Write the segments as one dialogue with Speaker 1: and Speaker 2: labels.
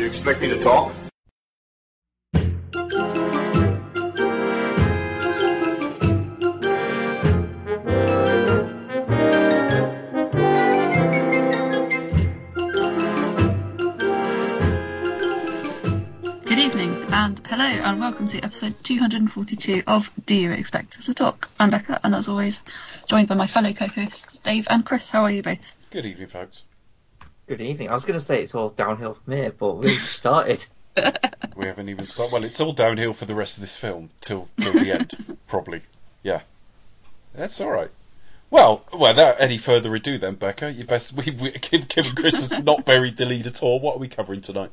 Speaker 1: expect me to talk?
Speaker 2: Good evening, and hello, and welcome to episode 242 of Do You Expect Us to Talk? I'm Becca, and as always, joined by my fellow co-hosts, Dave and Chris. How are you both?
Speaker 3: Good evening, folks.
Speaker 4: Good evening. I was going to say it's all downhill from here, but we've started.
Speaker 3: We haven't even started. Well, it's all downhill for the rest of this film till the end, probably. Yeah, that's all right. Well, without any further ado, then, Becca, you best given Chris has not buried the lead at all. What are we covering tonight?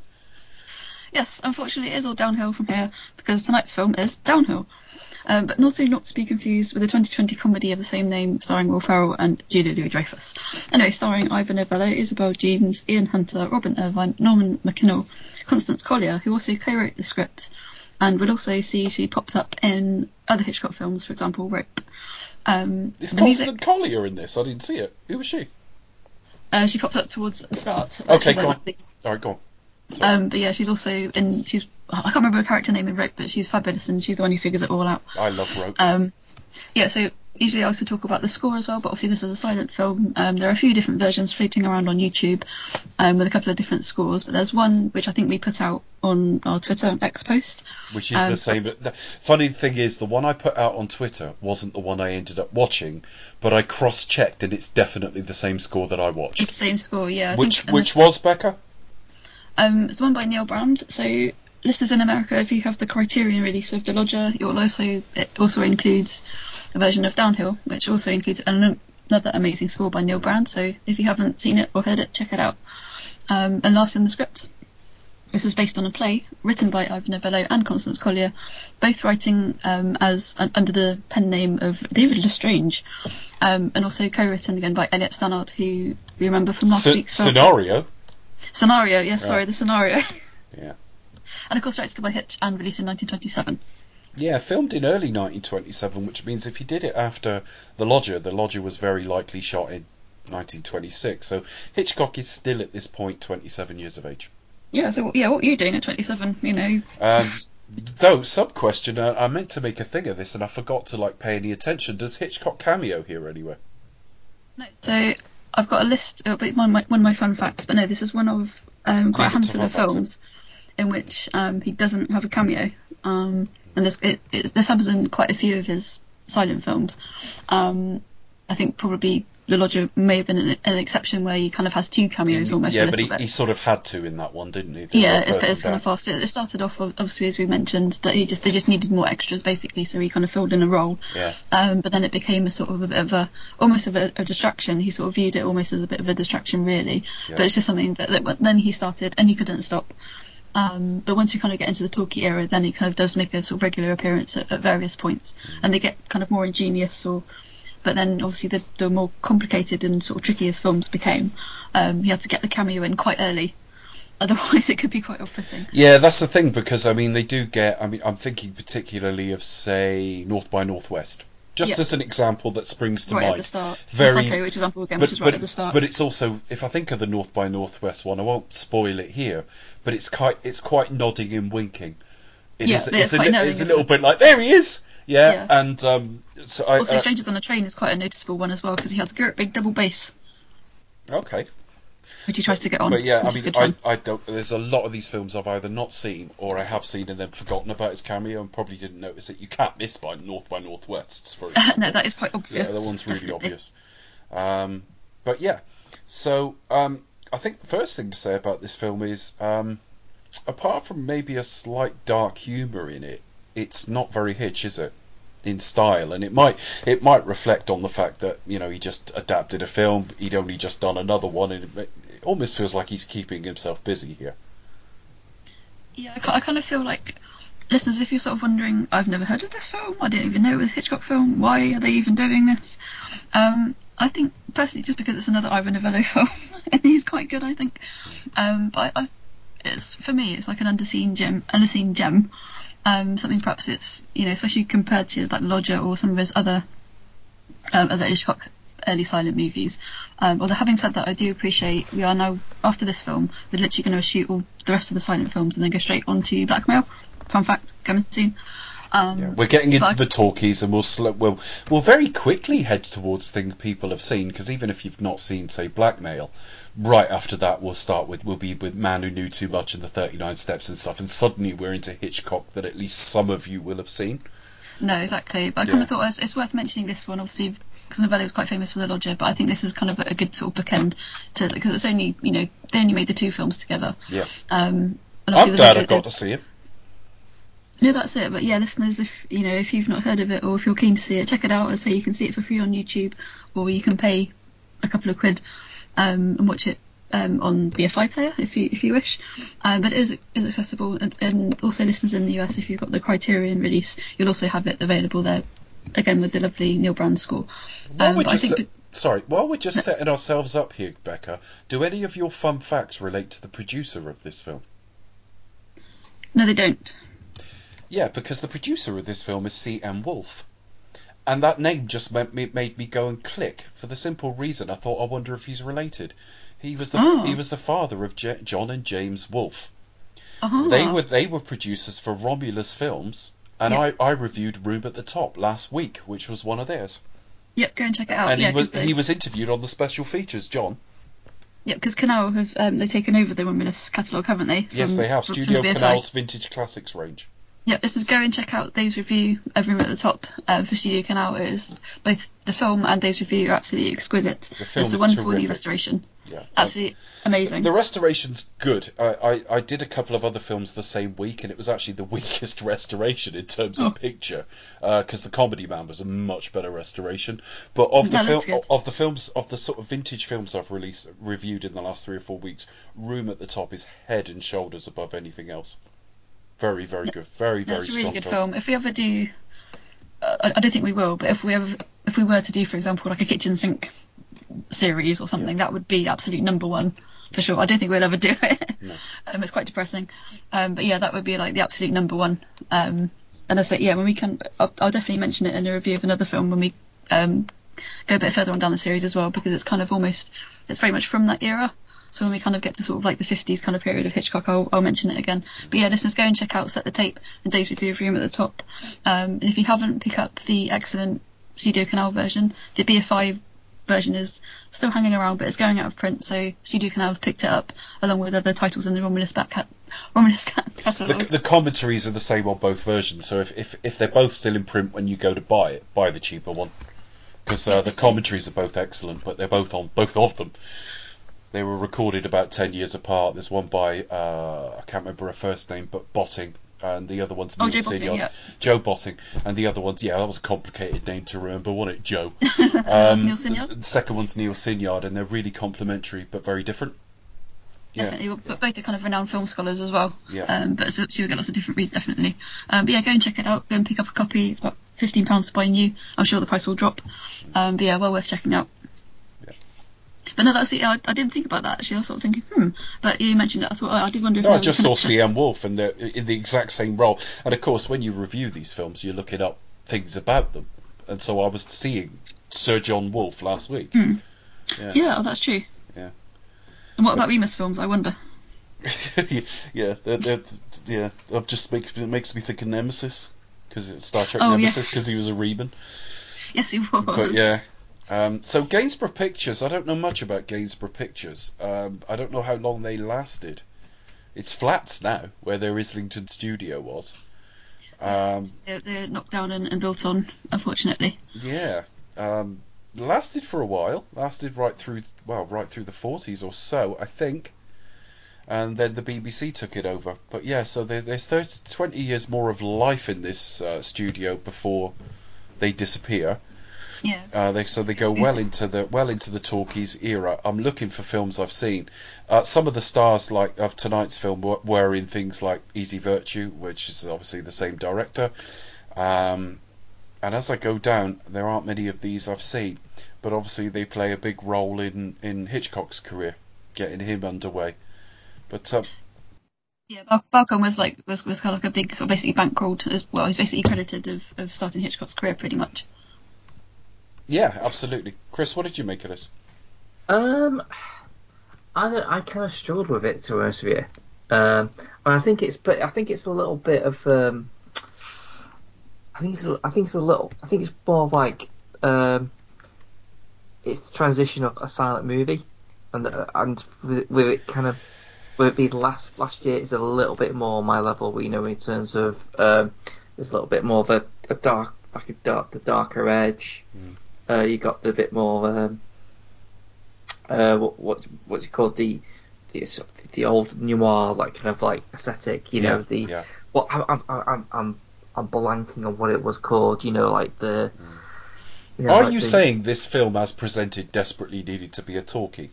Speaker 2: Yes, unfortunately, it is all downhill from here because tonight's film is Downhill. But also not to be confused with the 2020 comedy of the same name starring Will Ferrell and Julia Louis-Dreyfus. Anyway, starring Ivor Novello, Isabel Jeans, Ian Hunter, Robin Irvine, Norman MacKinnell, Constance Collier, who also co-wrote the script, and we'll also see she pops up in other Hitchcock films, for example, Rope.
Speaker 3: Is Constance Collier in this? I didn't see it. Who was she?
Speaker 2: She pops up towards the start.
Speaker 3: Okay, go on. All right, go on.
Speaker 2: But yeah, she's also in. I can't remember her character name in Rope, but she's fabulous, and she's the one who figures it all out.
Speaker 3: I love Rope.
Speaker 2: Yeah, so usually I also talk about the score as well, but obviously this is a silent film. There are a few different versions floating around on YouTube with a couple of different scores, but there's one which I think we put out on our Twitter X post.
Speaker 3: Which is the same. The funny thing is, the one I put out on Twitter wasn't the one I ended up watching, but I cross-checked and it's definitely the same score that I watched.
Speaker 2: It's the same score, yeah.
Speaker 3: Which was, Becca?
Speaker 2: It's the one by Neil Brand. So listeners in America, if you have the Criterion release of The Lodger, it also includes a version of Downhill, which also includes another amazing score by Neil Brand. So if you haven't seen it or heard it, check it out. And lastly on the script, this is based on a play written by Ivor Novello and Constance Collier, both writing under the pen name of David Lestrange, and also co-written again by Elliot Stannard, who we remember from last week's film. Scenario, yes, yeah. Sorry, the Scenario.
Speaker 3: Yeah.
Speaker 2: And of course directed by Hitch and released in 1927.
Speaker 3: Yeah, filmed in early 1927, which means if he did it after The Lodger was very likely shot in 1926. So Hitchcock is still at this point 27 years of age.
Speaker 2: Yeah, so what were you doing at 27, you know?
Speaker 3: Though, sub-question, I meant to make a thing of this and I forgot to pay any attention. Does Hitchcock cameo here anywhere?
Speaker 2: No, so I've got a list, it'll be one of my fun facts, but no, this is one of quite a handful of films in which he doesn't have a cameo. And this happens in quite a few of his silent films. I think probably The Lodger may have been an exception where he kind of has two cameos almost.
Speaker 3: Yeah, but he sort of had to in that one, didn't he?
Speaker 2: It's kind of fast. It started off, obviously, as we mentioned, that they just needed more extras, basically, so he kind of filled in a role.
Speaker 3: Yeah.
Speaker 2: But then it became a sort of a bit of almost a distraction. He sort of viewed it almost as a bit of a distraction, really. Yeah. But it's just something that then he started, and he couldn't stop. But once we kind of get into the talkie era, then he kind of does make a sort of regular appearance at various points, and they get kind of more ingenious But then, obviously, the more complicated and sort of tricky his films became, he had to get the cameo in quite early. Otherwise, it could be quite off-putting.
Speaker 3: Yeah, that's the thing, because, they do get... I'm thinking particularly of, say, North by Northwest. Just as an example that springs to mind.
Speaker 2: Right at the start. Psycho example again, which is right at the start.
Speaker 3: But it's also, if I think of the North by Northwest one, I won't spoil it here, but it's quite nodding and winking. It's a little bit like, there he is! Yeah. And
Speaker 2: also Strangers on a Train is quite a noticeable one as well, because he has a great big double bass.
Speaker 3: Okay.
Speaker 2: Which he tries to get on.
Speaker 3: But yeah, I don't. There's a lot of these films I've either not seen or I have seen and then forgotten about his cameo and probably didn't notice it. You can't miss by Northwest, for example.
Speaker 2: No, that is quite obvious.
Speaker 3: Yeah, that one's really obvious. But yeah, so I think the first thing to say about this film is, apart from maybe a slight dark humour in it, it's not very Hitch, is it? In style, and it might reflect on the fact that he just adapted a film, he'd only just done another one, and it almost feels like he's keeping himself busy here.
Speaker 2: Yeah, I kind of feel like, listeners, if you're sort of wondering, I've never heard of this film, I didn't even know it was a Hitchcock film, why are they even doing this? I think personally just because it's another Ivor Novello film and he's quite good, I think. But for me it's like an unseen gem. Something perhaps it's especially compared to like Lodger or some of his other Hitchcock early silent movies. Although having said that, I do appreciate we are now, after this film, we're literally going to shoot all the rest of the silent films and then go straight on to Blackmail. Fun fact, coming soon.
Speaker 3: We're getting into the talkies, and we'll very quickly head towards things people have seen, because even if you've not seen, say, Blackmail, right after that we'll be with Man Who Knew Too Much and the 39 Steps and stuff, and suddenly we're into Hitchcock that at least some of you will have seen.
Speaker 2: No, exactly. But I kind of thought it's worth mentioning this one, obviously, because Novello was quite famous for The Lodger, but I think this is kind of a good sort of bookend to, because it's only, they only made the 2 films together.
Speaker 3: Yeah.
Speaker 2: And
Speaker 3: I'm glad I got to see it.
Speaker 2: No, that's it. But yeah, listeners, if you've not heard of it, or if you're keen to see it, check it out. As I say, you can see it for free on YouTube, or you can pay a couple of quid and watch it on BFI player if you wish. But it is accessible, and also listeners in the US, if you've got the Criterion release, you'll also have it available there, again with the lovely Neil Brand score.
Speaker 3: While we're just setting ourselves up here, Becca, do any of your fun facts relate to the producer of this film?
Speaker 2: No, they don't.
Speaker 3: Yeah, because the producer of this film is C.M. Wolfe. And that name just made me go and click, for the simple reason I thought, I wonder if he's related. He was the father of John and James Wolfe.
Speaker 2: Uh-huh.
Speaker 3: They were producers for Romulus Films, and I reviewed Room at the Top last week, which was one of theirs.
Speaker 2: Yep, go and check it out.
Speaker 3: And he was interviewed on the special features, John.
Speaker 2: Yeah, because Canal have they've taken over the Romulus catalogue, haven't they?
Speaker 3: Yes, they have. Studio Canal's Vintage Classics range.
Speaker 2: Yeah, this is go and check out Dave's review of Room at the Top for Studio Canal. It is both the film and Dave's review are absolutely exquisite. It's a wonderful new restoration.
Speaker 3: Yeah,
Speaker 2: absolutely amazing.
Speaker 3: The restoration's good. I did a couple of other films the same week, and it was actually the weakest restoration in terms of picture, because The Comedy Man was a much better restoration. But of the sort of vintage films I've reviewed in the last 3 or 4 weeks, Room at the Top is head and shoulders above anything else. Very, very good. Very, very strong.
Speaker 2: It's a really good film. If we ever do, I don't think we will, but if we were to do, for example, like a kitchen sink series or something, that would be absolute number one for sure. I don't think we'll ever do it.
Speaker 3: No.
Speaker 2: It's quite depressing. But yeah, that would be like the absolute number one. And I say, yeah, when we can, I'll definitely mention it in a review of another film when we go a bit further on down the series as well, because it's kind of it's very much from that era. So when we kind of get to sort of like the 50s kind of period of Hitchcock, I'll mention it again. But yeah, listeners, go and check out Set the Tape and Dave's review of Room at the Top. And if you haven't, pick up the excellent Studio Canal version. The BFI version is still hanging around, but it's going out of print, so Studio Canal have picked it up along with other titles in the Romulus catalogue.
Speaker 3: The commentaries are the same on both versions, so if they're both still in print when you go to buy it, buy the cheaper one. Because the commentaries are both excellent, but they're both on both of them. They were recorded about 10 years apart. There's one by, I can't remember her first name, but Botting, and the other one's Neil Sinyard.
Speaker 2: Yeah.
Speaker 3: Joe Botting, and the other one's, that was a complicated name to remember, wasn't it, Joe?
Speaker 2: That's Neil Sinyard.
Speaker 3: The second one's Neil Sinyard, and they're really complementary, but very different.
Speaker 2: Definitely, but both are kind of renowned film scholars as well.
Speaker 3: Yeah.
Speaker 2: But so you'll get lots of different reads, definitely. But yeah, go and check it out. Go and pick up a copy. It's about £15 to buy new. I'm sure the price will drop. But yeah, well worth checking out. But no, that's it. I didn't think about that actually. I was sort of thinking, But you mentioned it. I thought I did wonder if
Speaker 3: I just saw C.M. Wolfe and they're in the exact same role. And of course, when you review these films, you're looking up things about them. And so I was seeing Sir John Wolfe last week.
Speaker 2: Mm. Yeah, that's true.
Speaker 3: Yeah.
Speaker 2: And what about Remus films? I wonder.
Speaker 3: It just makes me think of Nemesis, because it's Star Trek Nemesis, because he was a Reman.
Speaker 2: Yes, he was.
Speaker 3: But yeah. So Gainsborough Pictures, I don't know much about Gainsborough Pictures. I don't know how long they lasted. It's flats now, where their Islington studio was.
Speaker 2: They're knocked down and built on, unfortunately.
Speaker 3: Yeah. Lasted for a while. Lasted right through the 40s or so, I think. And then the BBC took it over. But yeah, so there's 20 years more of life in this studio before they disappear.
Speaker 2: Yeah.
Speaker 3: They go well into the talkies era. I'm looking for films I've seen. Some of the stars of tonight's film were in things like Easy Virtue, which is obviously the same director. And as I go down, there aren't many of these I've seen, but obviously they play a big role in Hitchcock's career, getting him underway. But
Speaker 2: Balcom was kind of like a big sort of basically bankrolled as well. He's basically credited of starting Hitchcock's career pretty much.
Speaker 3: Yeah, absolutely. Chris, what did you make of this?
Speaker 4: Um, I kind of struggled with it, to be honest with you. And I think it's a little bit of I think it's more of like it's the transition of a silent movie, and with it kind of with it being last year is a little bit more my level, in terms of there's a little bit more of a dark, like the darker edge. You got the bit more what's it called, the old noir, like kind of like aesthetic, what I'm blanking on what it was called, like the.
Speaker 3: Are you saying this film, as presented, desperately needed to be a talkie?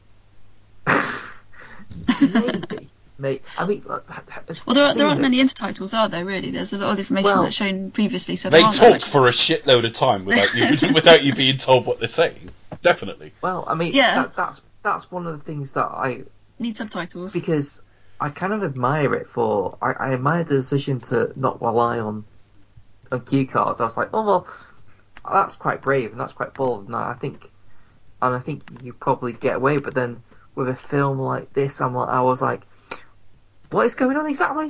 Speaker 4: Maybe. I mean,
Speaker 2: well, there aren't many intertitles, are there? Really, there's a lot of information that's shown previously. So
Speaker 3: they talked for a shitload of time without you being told what they're saying. Definitely.
Speaker 4: Well, I mean, that's one of the things that I
Speaker 2: need subtitles,
Speaker 4: because I kind of admire it for. I admire the decision to not rely on cue cards. I was like, oh well, that's quite brave and that's quite bold, and I think you probably get away. But then with a film like this, I was like, what is going on exactly?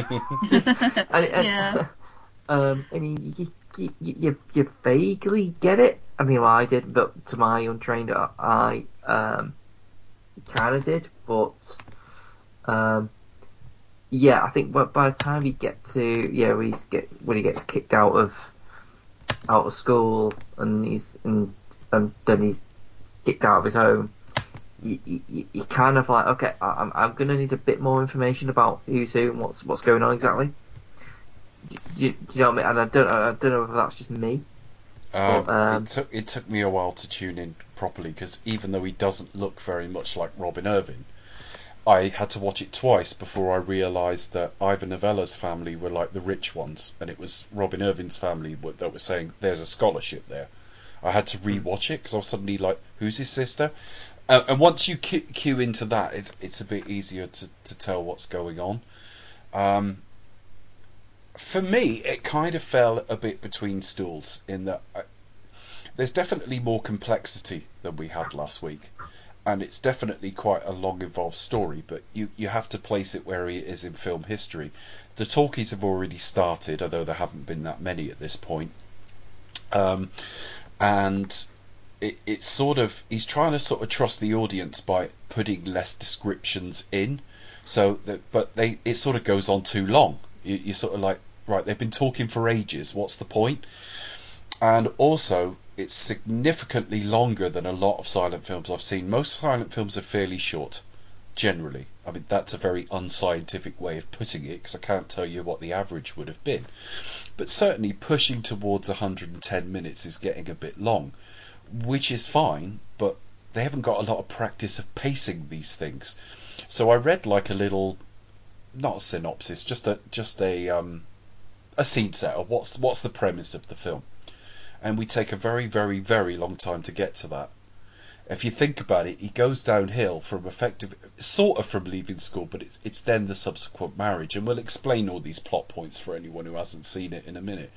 Speaker 4: I mean, you vaguely get it. I mean, well, I did, but to my untrained eye, kind of did. But yeah, I think by the time you get to when he gets kicked out of school and then he's kicked out of his home, you kind of like, okay, I'm gonna need a bit more information about who's who and what's going on exactly. Do you know what I mean? And I don't know if that's just me.
Speaker 3: It took me a while to tune in properly, because even though he doesn't look very much like Robin Irvin, I had to watch it twice before I realised that Ivor Novello's family were like the rich ones, and it was Robin Irvin's family that was saying there's a scholarship there. I had to re-watch it because I was suddenly like, who's his sister? And once you cue into that, it's a bit easier to tell what's going on. For me, it kind of fell a bit between stools in that there's definitely more complexity than we had last week, and it's definitely quite a long, involved story, but you have to place it where it is in film history. The talkies have already started, although there haven't been that many at this point. And it's sort of, he's trying to sort of trust the audience by putting less descriptions in, but it sort of goes on too long. You're sort of like, right, they've been talking for ages, what's the point? And also, it's significantly longer than a lot of silent films I've seen. Most silent films are fairly short, generally. I mean, that's a very unscientific way of putting it, because I can't tell you what the average would have been. But certainly pushing towards 110 minutes is getting a bit long, which is fine, but they haven't got a lot of practice of pacing these things. So I read like a little, not a synopsis, just a scene set of what's the premise of the film, and we take a very, very, very long time to get to that. If you think about it, he goes downhill from from leaving school, but it's then the subsequent marriage, and we'll explain all these plot points for anyone who hasn't seen it in a minute.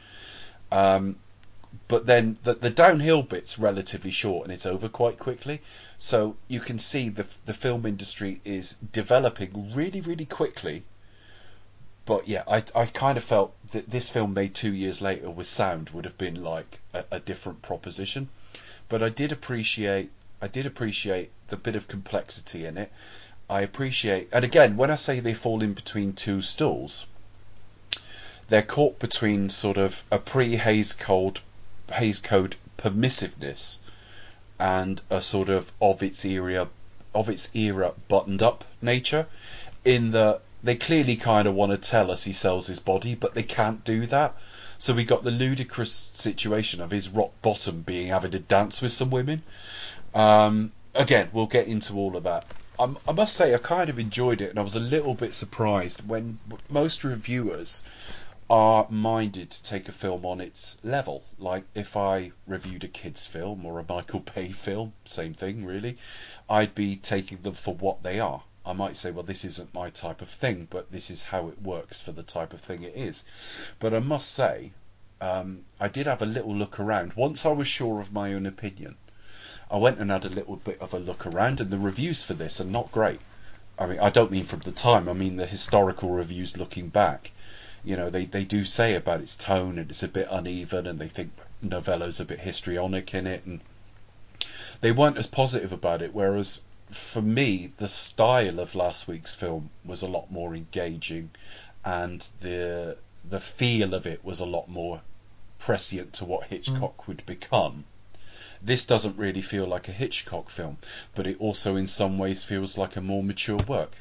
Speaker 3: But then the downhill bit's relatively short and it's over quite quickly. So you can see the film industry is developing really, really quickly. But yeah, I kind of felt that this film made 2 years later with sound would have been like a different proposition. But I did appreciate the bit of complexity in it. I appreciate, and again, when I say they fall in between two stools, they're caught between sort of a pre-Hays Code permissiveness and a sort of its era buttoned up nature, in that they clearly kind of want to tell us he sells his body, but they can't do that. So we got the ludicrous situation of his rock bottom being having to dance with some women. Again, we'll get into all of that. I must say I kind of enjoyed it, and I was a little bit surprised when most reviewers are minded to take a film on its level. Like if I reviewed a kids film or a Michael Bay film, same thing really, I'd be taking them for what they are. I might say, well, this isn't my type of thing, but this is how it works for the type of thing it is. But I must say, I did have a little look around. Once I was sure of my own opinion, I went and had a little bit of a look around, and the reviews for this are not great. I mean, I don't mean from the time, I mean the historical reviews looking back. You know, they do say about its tone and it's a bit uneven, and they think Novello's a bit histrionic in it, and they weren't as positive about it, whereas for me, the style of last week's film was a lot more engaging, and the feel of it was a lot more prescient to what Hitchcock would become. This doesn't really feel like a Hitchcock film, but it also in some ways feels like a more mature work.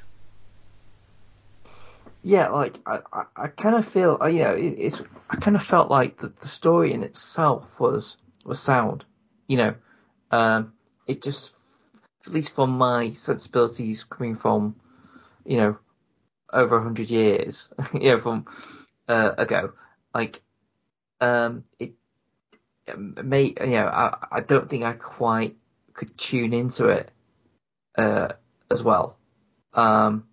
Speaker 4: Yeah, like I kind of feel, I kind of felt like the story in itself was sound. It just, at least from my sensibilities coming from, over 100 years, from ago, like, it may, I don't think I quite could tune into it as well. And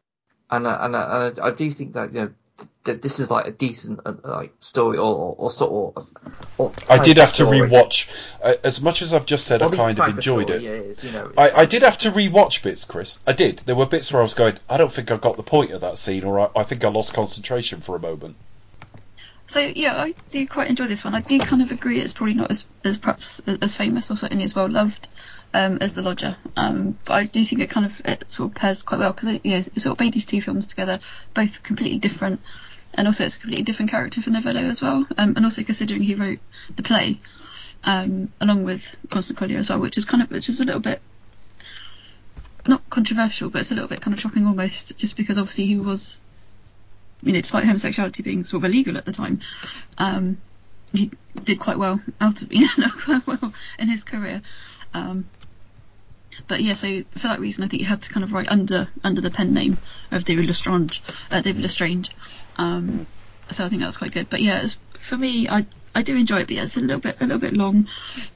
Speaker 4: I do think that that this is like a decent like story or sort of.
Speaker 3: I did have to rewatch, as much as I've just said I kind of enjoyed it. I did have to rewatch bits, Chris. I did. There were bits where I was going, I don't think I got the point of that scene, or I think I lost concentration for a moment.
Speaker 2: So yeah, I do quite enjoy this one. I do kind of agree it's probably not as perhaps as famous or certainly as well loved as The Lodger, but I do think it sort of pairs quite well, because it sort of made these two films together, both completely different, and also it's a completely different character for Novello as well, and also considering he wrote the play along with Constant Collier as well, which is a little bit not controversial, but it's a little bit kind of shocking almost, just because obviously he was, despite homosexuality being sort of illegal at the time, he did quite well quite well in his career. But yeah, so for that reason, I think he had to kind of write under the pen name of David Lestrange. So I think that was quite good. But yeah, for me, I do enjoy it. But yeah, it's a little bit long.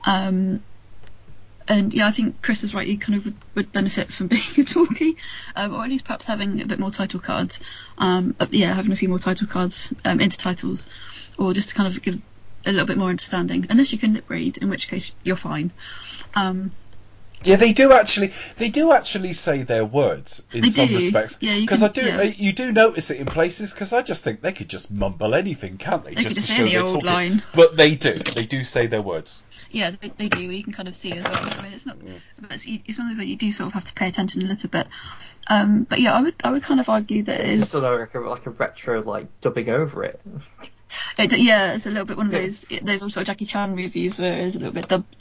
Speaker 2: And yeah, I think Chris is right. He kind of would benefit from being a talkie, or at least perhaps having a bit more title cards. Having a few more title cards, intertitles, or just to kind of give a little bit more understanding. Unless you can lip read, in which case you're fine.
Speaker 3: Yeah, they do actually say their words in some respects. Yeah, because you do notice it in places. Because I just think they could just mumble anything, can't they?
Speaker 2: They could just say any old line.
Speaker 3: But they do say their words.
Speaker 2: Yeah, they do. You can kind of see as well. I mean, it's not. It's one of the you do sort of have to pay attention a little bit. But yeah, I would kind of argue that it is.
Speaker 4: It's like a retro dubbing over it.
Speaker 2: It's a little bit one of those. There's also Jackie Chan movies where it's a little bit dubbed.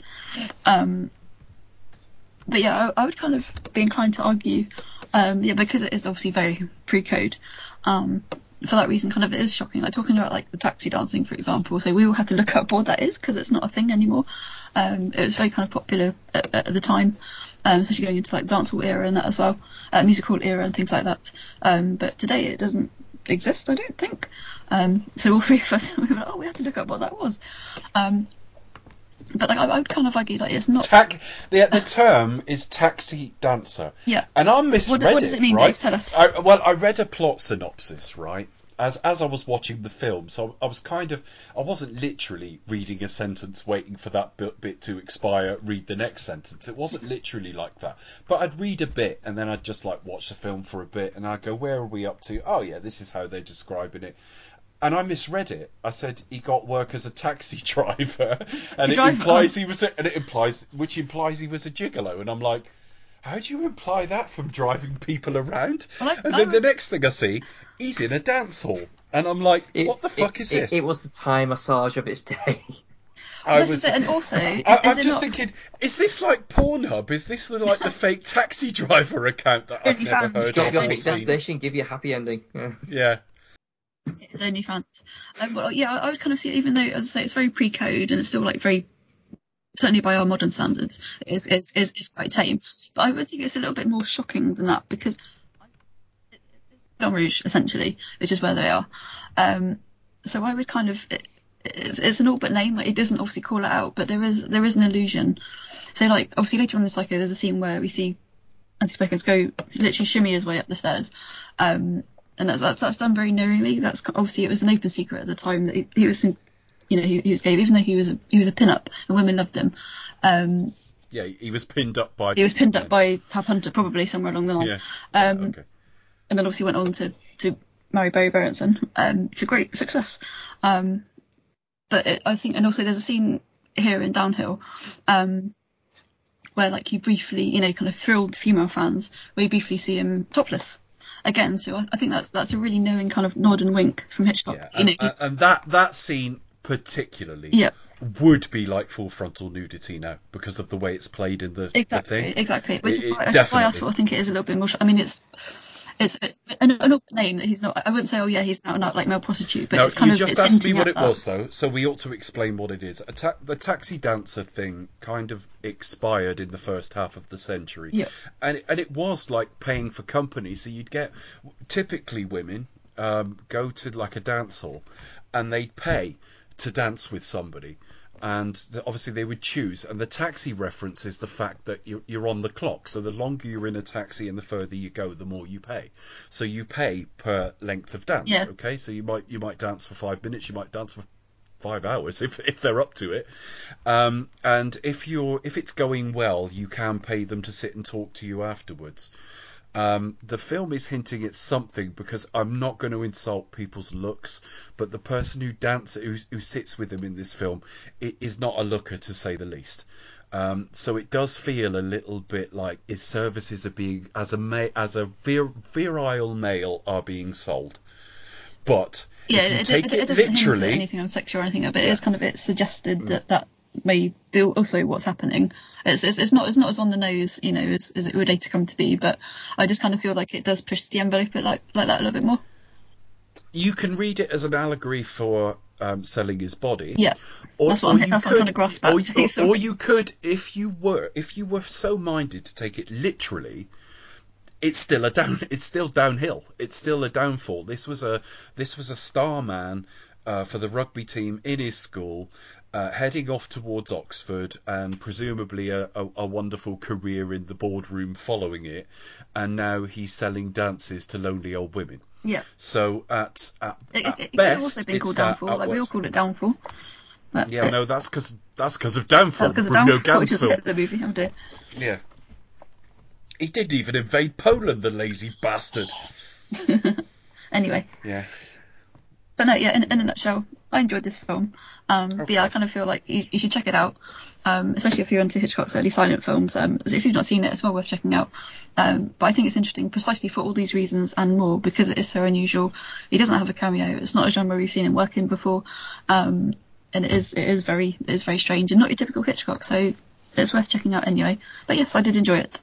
Speaker 2: But yeah, I would kind of be inclined to argue, because it is obviously very pre-code. For that reason, kind of it is shocking. Like talking about like the taxi dancing, for example. So we all had to look up what that is because it's not a thing anymore. It was very kind of popular at the time, especially going into like dancehall era and that as well, music hall era and things like that. But today it doesn't exist, I don't think. So all three of us we were like, we had to look up what that was. But like, I would kind of argue that it's not.
Speaker 3: The term is taxi dancer.
Speaker 2: Yeah.
Speaker 3: And I misread it.
Speaker 2: What does it mean,
Speaker 3: right?
Speaker 2: Dave? Tell us.
Speaker 3: I read a plot synopsis, right? As I was watching the film, so I wasn't literally reading a sentence, waiting for that bit to expire, read the next sentence. It wasn't literally like that. But I'd read a bit, and then I'd just watch the film for a bit, and I'd go, where are we up to? Oh yeah, this is how they're describing it. And I misread it. I said he got work as a taxi driver, and it implies he was, which implies he was a gigolo. And I'm like, how do you imply that from driving people around? And then the next thing I see, he's in a dance hall, and I'm like, what the fuck is this?
Speaker 4: It was the Thai massage of its day.
Speaker 2: And also,
Speaker 3: I'm just thinking, is this like Pornhub? Is this like the fake taxi driver account that I've never heard of?
Speaker 4: Drop your destination, give you a happy ending.
Speaker 3: Yeah.
Speaker 2: It's OnlyFans. But yeah, I would kind of see it, even though, as I say, it's very pre-code and it's still like very, certainly by our modern standards, it's quite tame. But I would think it's a little bit more shocking than that, because it's Moulin Rouge essentially, which is where they are. So I would kind of, it's an all but name. Like, it doesn't obviously call it out, but there is an illusion. So like obviously later on in Psycho, there's a scene where we see Anthony Perkins go literally shimmy his way up the stairs. And that's done very knowingly. That's obviously, it was an open secret at the time that he was he was gay, even though he was a pin-up and women loved him.
Speaker 3: Yeah, he was pinned up by
Speaker 2: Tab Hunter, probably somewhere along the line.
Speaker 3: Yeah.
Speaker 2: Okay. And then obviously went on to marry Barry Berenson to great success. But I think, and also there's a scene here in Downhill where like you briefly, kind of thrilled female fans, where you briefly see him topless again. So I think that's a really knowing kind of nod and wink from Hitchcock.
Speaker 3: Yeah, and that scene particularly would be like full frontal nudity now because of the way it's played in the thing.
Speaker 2: Exactly. Which is why I sort of think it is a little bit more. I mean, it's an open name that he's not. I wouldn't say, oh yeah, he's not like male prostitute, but it's kind of.
Speaker 3: You just asked me what it was though, so we ought to explain what it is. The taxi dancer thing kind of expired in the first half of the century, and it was like paying for company. So you'd get typically women go to like a dance hall, and they'd pay to dance with somebody. And obviously they would choose, and the taxi reference is the fact that you're on the clock. So the longer you're in a taxi and the further you go, the more you pay. So you pay per length of dance.
Speaker 2: Yeah.
Speaker 3: Okay, so you might dance for 5 minutes, you might dance for 5 hours if they're up to it. And if it's going well, you can pay them to sit and talk to you afterwards. The film is hinting at something, because I'm not going to insult people's looks, but the person who sits with them in this film is not a looker, to say the least. So it does feel a little bit like his services are being, as a virile male, are being sold. But
Speaker 2: it doesn't hint at anything unsexual or anything, but it's suggested that may be also what's happening. It's not as on the nose, as it would later come to be, but I just kind of feel like it does push the envelope like that a little bit more.
Speaker 3: You can read it as an allegory for selling his body.
Speaker 2: Yeah, that's what I'm trying to grasp at.
Speaker 3: Or you could, if you were so minded to take it literally, it's still downhill. It's still a downfall. This was a star man for the rugby team in his school, heading off towards Oxford, and presumably a wonderful career in the boardroom following it, and now he's selling dances to lonely old women.
Speaker 2: Yeah.
Speaker 3: So at
Speaker 2: it
Speaker 3: best,
Speaker 2: could also been called Downfall. Like we all called it Downfall. But
Speaker 3: no, that's because of Downfall.
Speaker 2: That's because of
Speaker 3: Bruno
Speaker 2: Downfall, which is
Speaker 3: Gansfeld.
Speaker 2: the movie. Oh dear.
Speaker 3: Yeah. He didn't even invade Poland, the lazy bastard.
Speaker 2: Anyway.
Speaker 3: Yeah.
Speaker 2: But no, yeah, in a nutshell, I enjoyed this film. But yeah, I kind of feel like you should check it out, especially if you're into Hitchcock's early silent films. If you've not seen it, it's well worth checking out. But I think it's interesting precisely for all these reasons and more, because it is so unusual. He doesn't have a cameo. It's not a genre we've seen him work in before. And it is very strange and not your typical Hitchcock. So it's worth checking out anyway. But yes, I did enjoy it.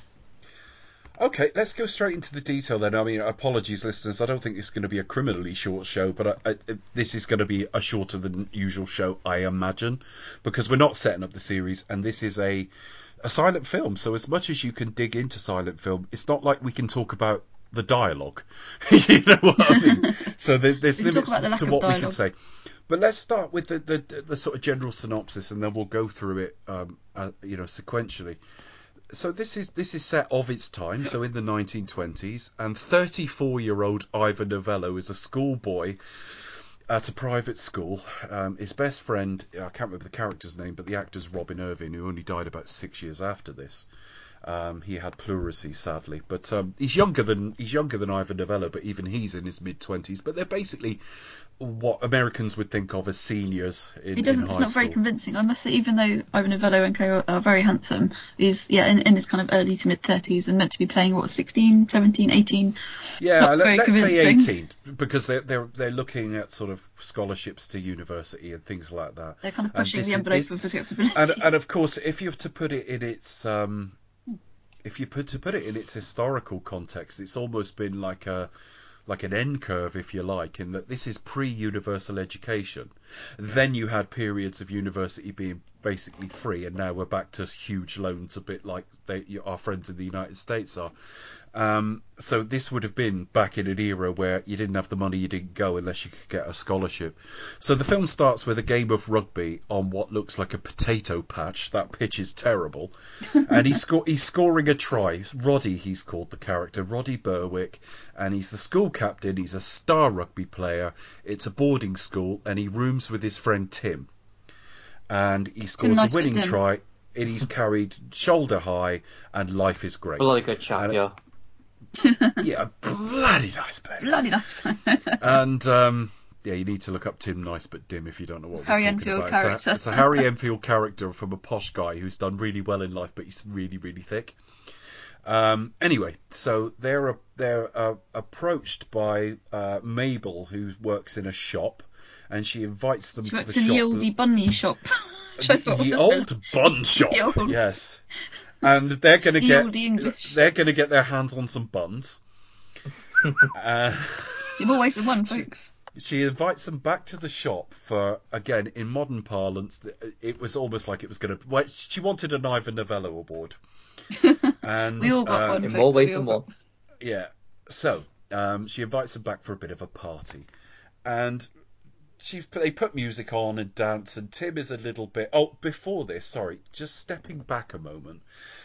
Speaker 3: Okay, let's go straight into the detail then. I mean, apologies, listeners. I don't think it's going to be a criminally short show, but this is going to be a shorter than usual show, I imagine, because we're not setting up the series, and this is a silent film. So as much as you can dig into silent film, it's not like we can talk about the dialogue. You know what I mean? So there's limits to what we can say. But let's start with the sort of general synopsis, and then we'll go through it, sequentially. So this is set of its time, so in the 1920s, and 34-year-old Ivor Novello is a schoolboy at a private school. His best friend, I can't remember the character's name, but the actor's Robin Irvin, who only died about 6 years after this. He had pleurisy, sadly, but he's younger than Ivor Novello, but even he's in his mid-20s. But they're basically what Americans would think of as seniors in high school. It's
Speaker 2: not very convincing, I must say. Even though Ivor Novello and co are very handsome, he's in his kind of early to mid-30s and meant to be playing 16, 17, 18.
Speaker 3: Yeah, let's say 18, because they're looking at sort of scholarships to university and things like that.
Speaker 2: They're kind of pushing the envelope of acceptability.
Speaker 3: And of course, if you have to put it in its historical context, it's almost been like an N curve, if you like, in that this is pre-universal education. Then you had periods of university being basically free, and now we're back to huge loans, a bit like our friends in the United States are. So this would have been back in an era where you didn't have the money, you didn't go unless you could get a scholarship. So the film starts with a game of rugby on what looks like a potato patch. That pitch is terrible. And he's scoring a try. Roddy, he's called the character, Roddy Berwick. And he's the school captain. He's a star rugby player. It's a boarding school. And he rooms with his friend Tim. And he scores a winning try. And he's carried shoulder high. And life is great.
Speaker 4: Bloody good chap, yeah.
Speaker 3: Yeah, bloody nice bloke.
Speaker 2: Bloody nice.
Speaker 3: And yeah, you need to look up Tim Nice but Dim if you don't know what
Speaker 2: Harry
Speaker 3: we're talking
Speaker 2: Enfield
Speaker 3: about.
Speaker 2: character.
Speaker 3: It's a Harry Enfield character from a posh guy who's done really well in life, but he's really, really thick. Anyway, so they're approached by Mabel, who works in a shop, and she invites them to the shop.
Speaker 2: She works in the oldie bunny shop.
Speaker 3: The old bun shop, yes. And they're going to get their hands on some buns.
Speaker 2: You've always the one, folks.
Speaker 3: She invites them back to the shop for, again, in modern parlance, it was almost like it was going to... Well, she wanted an Ivor Novello award. And,
Speaker 2: we all got one, folks.
Speaker 4: In more ways than one.
Speaker 3: Yeah. So, she invites them back for a bit of a party. And they put music on and dance, and Tim is a little bit... Oh, before this, sorry, just stepping back a moment.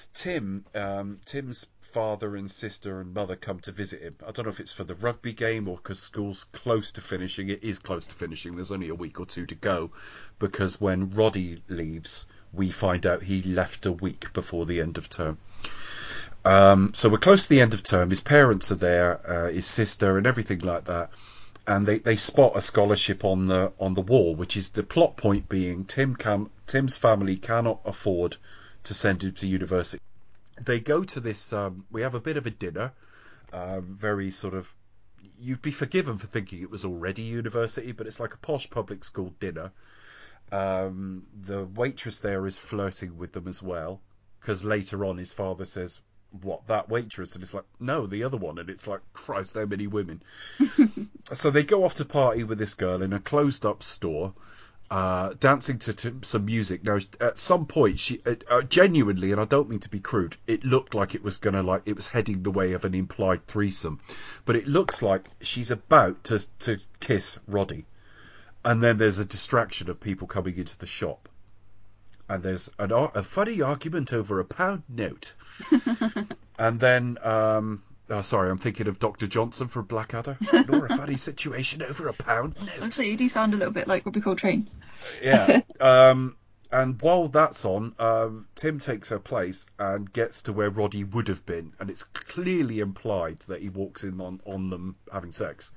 Speaker 3: Tim's father and sister and mother come to visit him. I don't know if it's for the rugby game or because school's close to finishing. It is close to finishing. There's only a week or two to go, because when Roddy leaves, we find out he left a week before the end of term. So we're close to the end of term. His parents are there, his sister and everything like that. And they spot a scholarship on the wall, which is the plot point being Tim's family cannot afford to send him to university. They go to this, we have a bit of a dinner, very sort of, you'd be forgiven for thinking it was already university, but it's like a posh public school dinner. The waitress there is flirting with them as well, because later on his father says, what, that waitress? And it's like, no, the other one. And it's like, Christ, how many women? So they go off to party with this girl in a closed up store, dancing to some music. Now, at some point, she genuinely, and I don't mean to be crude, it looked like it was it was heading the way of an implied threesome. But it looks like she's about to kiss Roddy. And then there's a distraction of people coming into the shop. And there's a funny argument over a £1 note. And then, sorry, I'm thinking of Dr. Johnson from Blackadder. Nor a funny situation over a £1 note.
Speaker 2: Actually, you do sound a little bit like Robbie Coltrane.
Speaker 3: Yeah. And while that's on, Tim takes her place and gets to where Roddy would have been. And it's clearly implied that he walks in on them having sex.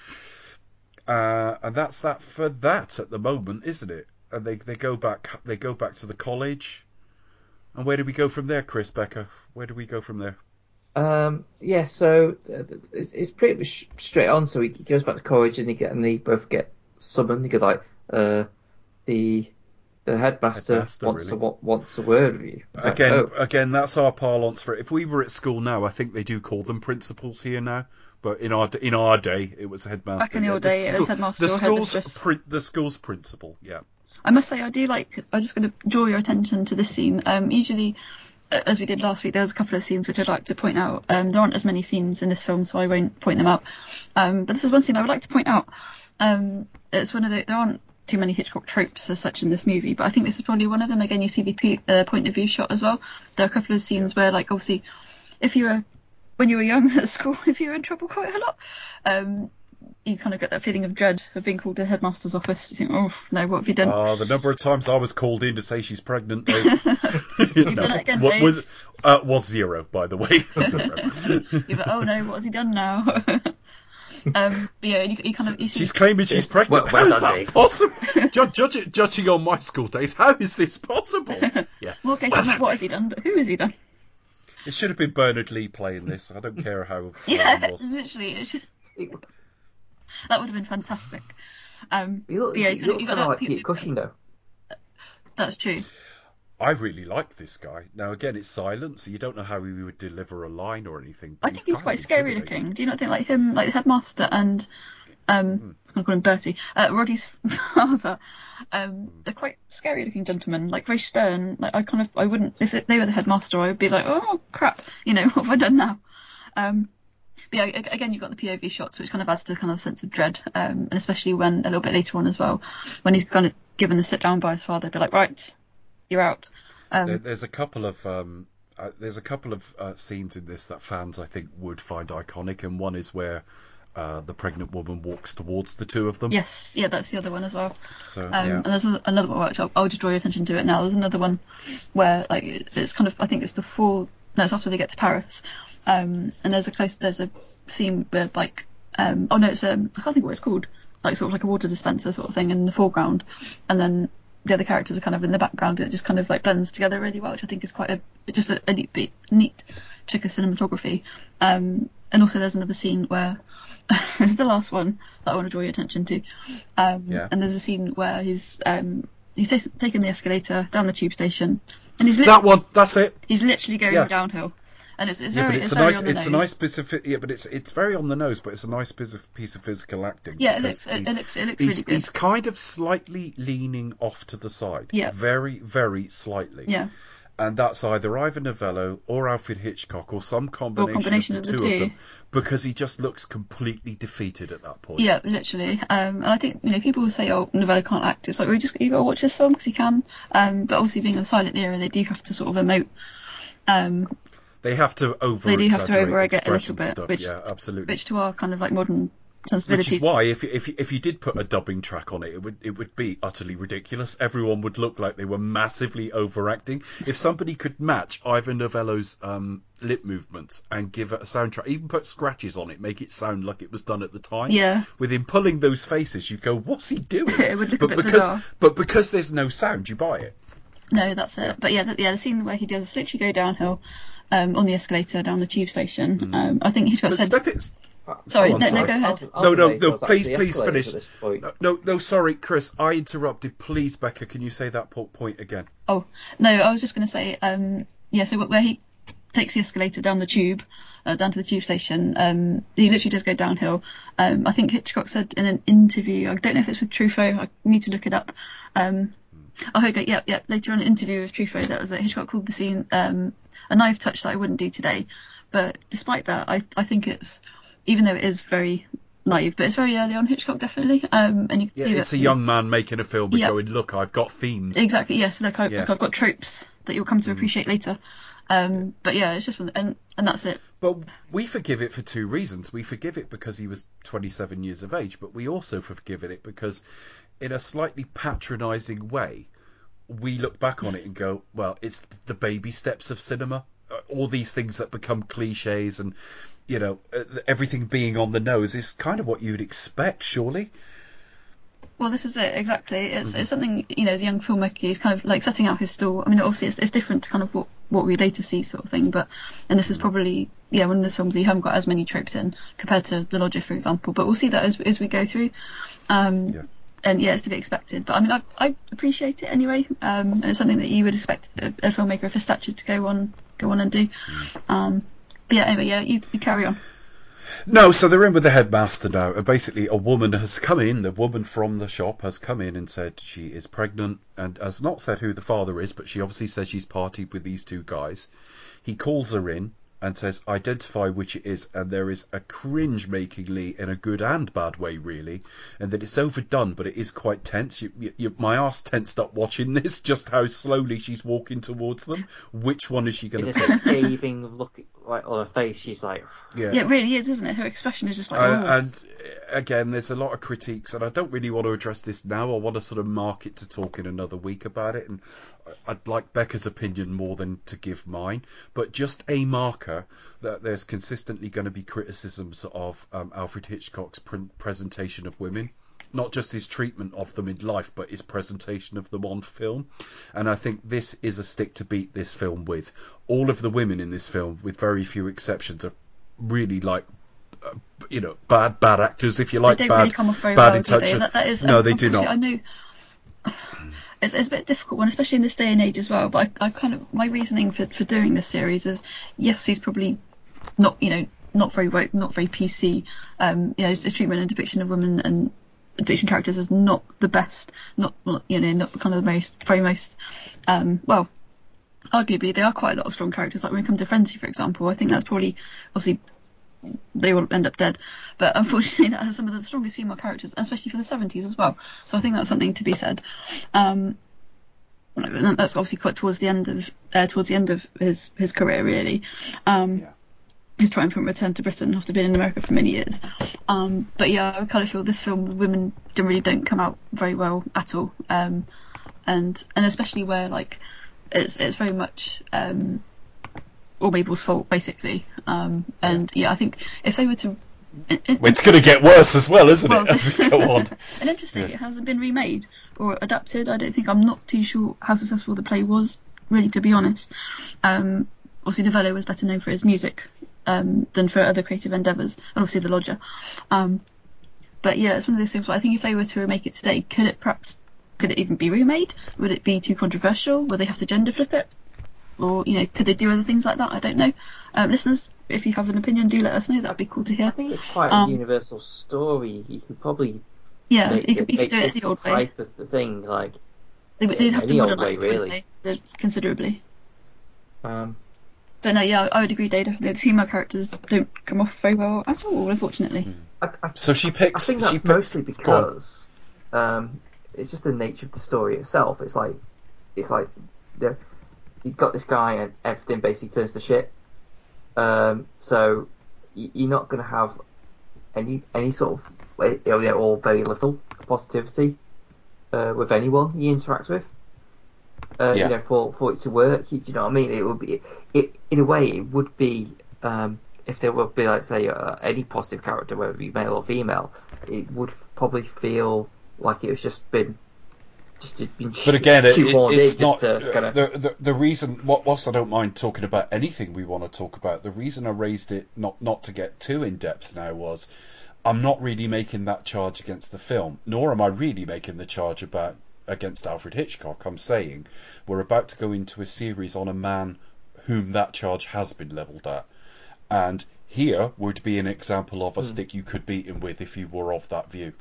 Speaker 3: And that's that for that at the moment, isn't it? And they go back to the college. And where do we go from there, Chris Becker? Where do we go from there?
Speaker 4: Yeah, so it's pretty much straight on. So he goes back to college, and they both get summoned. They get like the headmaster wants a word with you.
Speaker 3: Again, that's our parlance for it. If we were at school now, I think they do call them principals here now. But in our day, it was headmaster.
Speaker 2: Back in your day, it was headmaster or headmistress.
Speaker 3: The school's principal, yeah.
Speaker 2: I must say, I'm just going to draw your attention to this scene. Usually, as we did last week, there was a couple of scenes which I'd like to point out. There aren't as many scenes in this film, so I won't point them out. But this is one scene I would like to point out. It's one of there aren't too many Hitchcock tropes as such in this movie, but I think this is probably one of them. Again, you see the point of view shot as well. There are a couple of scenes where, like, obviously, when you were young at school, if you were in trouble quite a lot, you kind of get that feeling of dread of being called to the headmaster's office. You think, oh no, what have you done?
Speaker 3: The number of times I was called in to say she's pregnant. Dave.
Speaker 2: You've done it again, Dave.
Speaker 3: Was 0, by the way.
Speaker 2: You're like, oh no, what has he done now? But yeah, you see.
Speaker 3: She's claiming she's pregnant. How is that possible? Judging on my school days, how is this possible? Yeah.
Speaker 2: Well, okay, so not what has he done, but who has he done?
Speaker 3: It should have been Bernard Lee playing this. I don't care how.
Speaker 2: Yeah, literally, it should. That would have been fantastic.
Speaker 4: You got like Pete Cushing though.
Speaker 2: That's true.
Speaker 3: I really like this guy. Now again, it's silent, so you don't know how he would deliver a line or anything.
Speaker 2: I think he's quite scary looking. Do you not think like him, like the headmaster and I'm gonna call him Bertie, Roddy's father? They're quite scary looking gentlemen, like very stern. Like I wouldn't, if they were the headmaster, I would be like, oh crap, what have I done now? But yeah, again, you've got the POV shots, which kind of adds to kind of sense of dread, and especially when a little bit later on as well, when he's kind of given the sit down by his father, be like, right, you're out.
Speaker 3: There's a couple of scenes in this that fans, I think, would find iconic, and one is where the pregnant woman walks towards the two of them.
Speaker 2: Yes, yeah, that's the other one as well.
Speaker 3: So,
Speaker 2: And there's another one, which I'll just draw your attention to it now. There's another one where, like, it's kind of, I think it's it's after they get to Paris, and there's a scene where, like, I can't think what it's called, like sort of like a water dispenser sort of thing in the foreground, and then the other characters are kind of in the background, and it just kind of like blends together really well, which I think is quite a neat trick of cinematography. And also there's another scene where this is the last one that I want to draw your attention to. And there's a scene where he's taken the escalator down the tube station, and
Speaker 3: that's it.
Speaker 2: He's literally going downhill. And it's very on the nose.
Speaker 3: It's very on the nose, but it's a nice piece of physical acting.
Speaker 2: Yeah, it looks really good.
Speaker 3: He's kind of slightly leaning off to the side.
Speaker 2: Yeah.
Speaker 3: Very, very slightly.
Speaker 2: Yeah.
Speaker 3: And that's either Ivor Novello or Alfred Hitchcock or some combination of the two of them, because he just looks completely defeated at that point.
Speaker 2: Yeah, literally. And I think, people will say, "Oh, Novello can't act." It's like, you got to watch this film because he can. But obviously, being in the silent era, they do have to sort of emote.
Speaker 3: They have to
Speaker 2: over-exaggerate a little bit,
Speaker 3: stuff.
Speaker 2: which
Speaker 3: absolutely.
Speaker 2: Which to our kind of like modern sensibilities.
Speaker 3: Which is why, if you did put a dubbing track on it, it would be utterly ridiculous. Everyone would look like they were massively overacting. If somebody could match Ivor Novello's lip movements and give it a soundtrack, even put scratches on it, make it sound like it was done at the time.
Speaker 2: Yeah.
Speaker 3: With him pulling those faces, you'd go, "What's he doing?"
Speaker 2: It would look a bit bizarre.
Speaker 3: But because there's no sound, you buy it.
Speaker 2: No, that's it. But the scene where he does literally go downhill on the escalator down the tube station. I think Hitchcock said. Sorry, go ahead.
Speaker 3: No, please finish. No, sorry, Chris, I interrupted. Please, Becca, can you say that point again?
Speaker 2: Oh, no, I was just going to say, so where he takes the escalator down the tube, down to the tube station, he literally does go downhill. I think Hitchcock said in an interview, I don't know if it's with Truffaut, I need to look it up. Later on an interview with Truffaut, that was that Hitchcock called the scene a knife touch that I wouldn't do today. But despite that, I think it's, even though it is very naive, but it's very early on Hitchcock, definitely. And you can see
Speaker 3: it's a young man making a film and going, "Look, I've got themes."
Speaker 2: Exactly, yes. Look, I've got tropes that you'll come to appreciate later. But yeah, it's just and that's it.
Speaker 3: But we forgive it for two reasons. We forgive it because he was 27 years of age, but we also forgive it because, in a slightly patronising way, we look back on it and go, well, it's the baby steps of cinema. All these things that become cliches and, everything being on the nose is kind of what you'd expect, surely.
Speaker 2: Well, this is it, exactly. It's something, as a young filmmaker, he's kind of like setting out his stall. I mean, obviously it's different to kind of what we later see sort of thing, and this is probably, one of those films that you haven't got as many tropes in compared to The Lodger, for example, but we'll see that as we go through. And it's to be expected. But I mean, I appreciate it anyway. And it's something that you would expect a filmmaker of his stature to go on and do. You carry on.
Speaker 3: No, so they're in with the headmaster now. Basically, a woman has come in. The woman from the shop has come in and said she is pregnant, and has not said who the father is, but she obviously says she's partied with these two guys. He calls her in and says, "Identify which it is," and there is a cringe-makingly, in a good and bad way, really, and that it's overdone, but it is quite tense. My arse tensed up watching this, just how slowly she's walking towards them. Which one is she going to pick?
Speaker 4: It's a scathing look on her face. She's like...
Speaker 2: Yeah, it really is, isn't it? Her expression is just like...
Speaker 3: And again, there's a lot of critiques, and I don't really want to address this now. I want to sort of mark it to talk in another week about it, and I'd like Becca's opinion more than to give mine, but just a marker that there's consistently going to be criticisms of Alfred Hitchcock's presentation of women, not just his treatment of them in life, but his presentation of them on film. And I think this is a stick to beat this film with. All of the women in this film, with very few exceptions, are really like bad actors, if you like.
Speaker 2: They don't really come off very
Speaker 3: bad
Speaker 2: well,
Speaker 3: in touch.
Speaker 2: do they? That is,
Speaker 3: no, they do not.
Speaker 2: I know it's a bit difficult one, especially in this day and age as well. But I kind of, my reasoning for doing this series is, yes, he's probably not very woke, not very PC. His treatment and depiction of women and fiction characters is not the best, not kind of the very most arguably there are quite a lot of strong characters, like when it comes to Frenzy, for example. I think that's probably obviously they all end up dead. But unfortunately, that has some of the strongest female characters, especially for the 70s as well. So I think that's something to be said. And that's obviously quite towards the end of his career, really. His triumphant return to Britain after being in America for many years. But yeah, I kind of feel this film, the women generally don't come out very well at all. And especially where like it's very much all Mabel's fault basically. And yeah, I think if they were to
Speaker 3: it's going to get worse as well, isn't it, as we go on?
Speaker 2: And interestingly, it hasn't been remade or adapted. I'm not too sure how successful the play was, really, to be honest. Obviously, Novello was better known for his music than for other creative endeavours, and obviously The Lodger. But yeah, it's one of those things where I think if they were to remake it today, could it even be remade? Would it be too controversial? Would they have to gender flip it? Or, could they do other things like that? I don't know. Listeners, if you have an opinion, do let us know. That'd be cool to hear.
Speaker 4: I think it's quite a universal story. You could probably
Speaker 2: you could do it the old way.
Speaker 4: Type of the thing, like
Speaker 2: they'd have to modernise
Speaker 4: it, really.
Speaker 2: Considerably.
Speaker 4: But
Speaker 2: no, yeah, I would agree, Data. The female characters don't come off very well at all, unfortunately.
Speaker 3: So she picks.
Speaker 4: I think that's mostly because it's just the nature of the story itself. It's like you've got this guy and everything basically turns to shit. So you're not going to have any sort of or very little positivity with anyone he interacts with. For it to work, do you know what I mean? It would be, in a way, it would be if there would be, like, say, any positive character, whether it be male or female, it would probably feel like it was just been.
Speaker 3: But again, it's not
Speaker 4: the
Speaker 3: reason. Whilst I don't mind talking about anything we want to talk about, the reason I raised it not to get too in depth now was I'm not really making that charge against the film, nor am I really making the charge against Alfred Hitchcock. I'm saying we're about to go into a series on a man whom that charge has been levelled at, and here would be an example of a stick you could beat him with if you were of that view.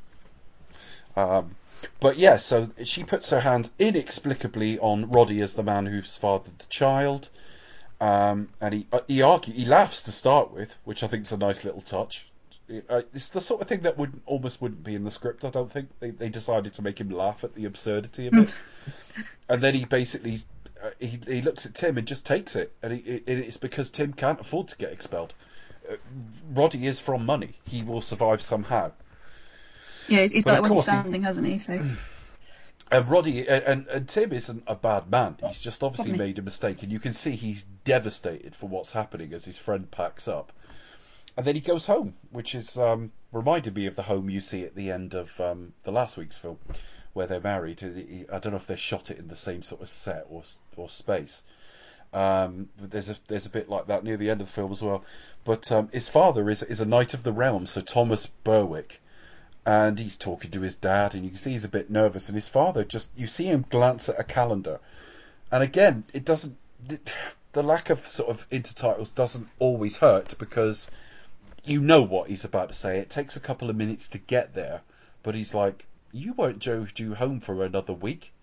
Speaker 3: But yeah, so she puts her hand inexplicably on Roddy as the man who's fathered the child, and he laughs to start with, which I think is a nice little touch. It's the sort of thing that wouldn't be in the script. I don't think they decided to make him laugh at the absurdity of it. And then he basically he looks at Tim and just takes it, and it's because Tim can't afford to get expelled. Roddy is from money; he will survive somehow.
Speaker 2: Yeah, he's got that one standing, hasn't he? So.
Speaker 3: And Roddy and Tim isn't a bad man. He's just obviously made a mistake, and you can see he's devastated for what's happening as his friend packs up. And then he goes home, which is reminded me of the home you see at the end of the last week's film, where they're married. I don't know if they shot it in the same sort of set or space. There's a bit like that near the end of the film as well. But his father is a knight of the realm, so Thomas Berwick. And he's talking to his dad, and you can see he's a bit nervous. And his father you see him glance at a calendar. And again, the lack of sort of intertitles doesn't always hurt, because you know what he's about to say. It takes a couple of minutes to get there, but he's like, you won't due home for another week.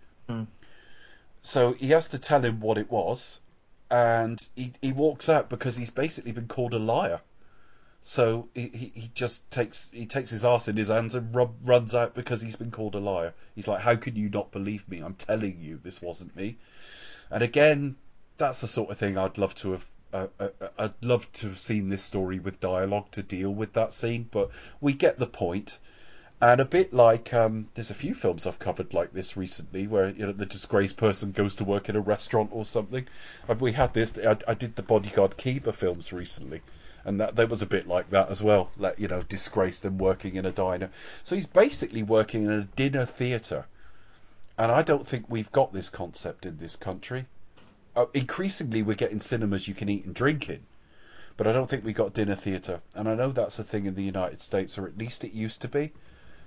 Speaker 3: So he has to tell him what it was, and he walks out because he's basically been called a liar. So he just takes his arse in his hands and runs out because he's been called a liar. He's like, how can you not believe me? I'm telling you this wasn't me. And again, that's the sort of thing I'd love to have seen this story with dialogue to deal with that scene, but we get the point. And a bit like there's a few films I've covered like this recently, where the disgraced person goes to work in a restaurant or something. We had this. I did the Bodyguard Keeper films recently, and that was a bit like that as well. Like, disgraced and working in a diner. So he's basically working in a dinner theatre, and I don't think we've got this concept in this country. Increasingly, we're getting cinemas you can eat and drink in, but I don't think we got dinner theatre. And I know that's a thing in the United States, or at least it used to be.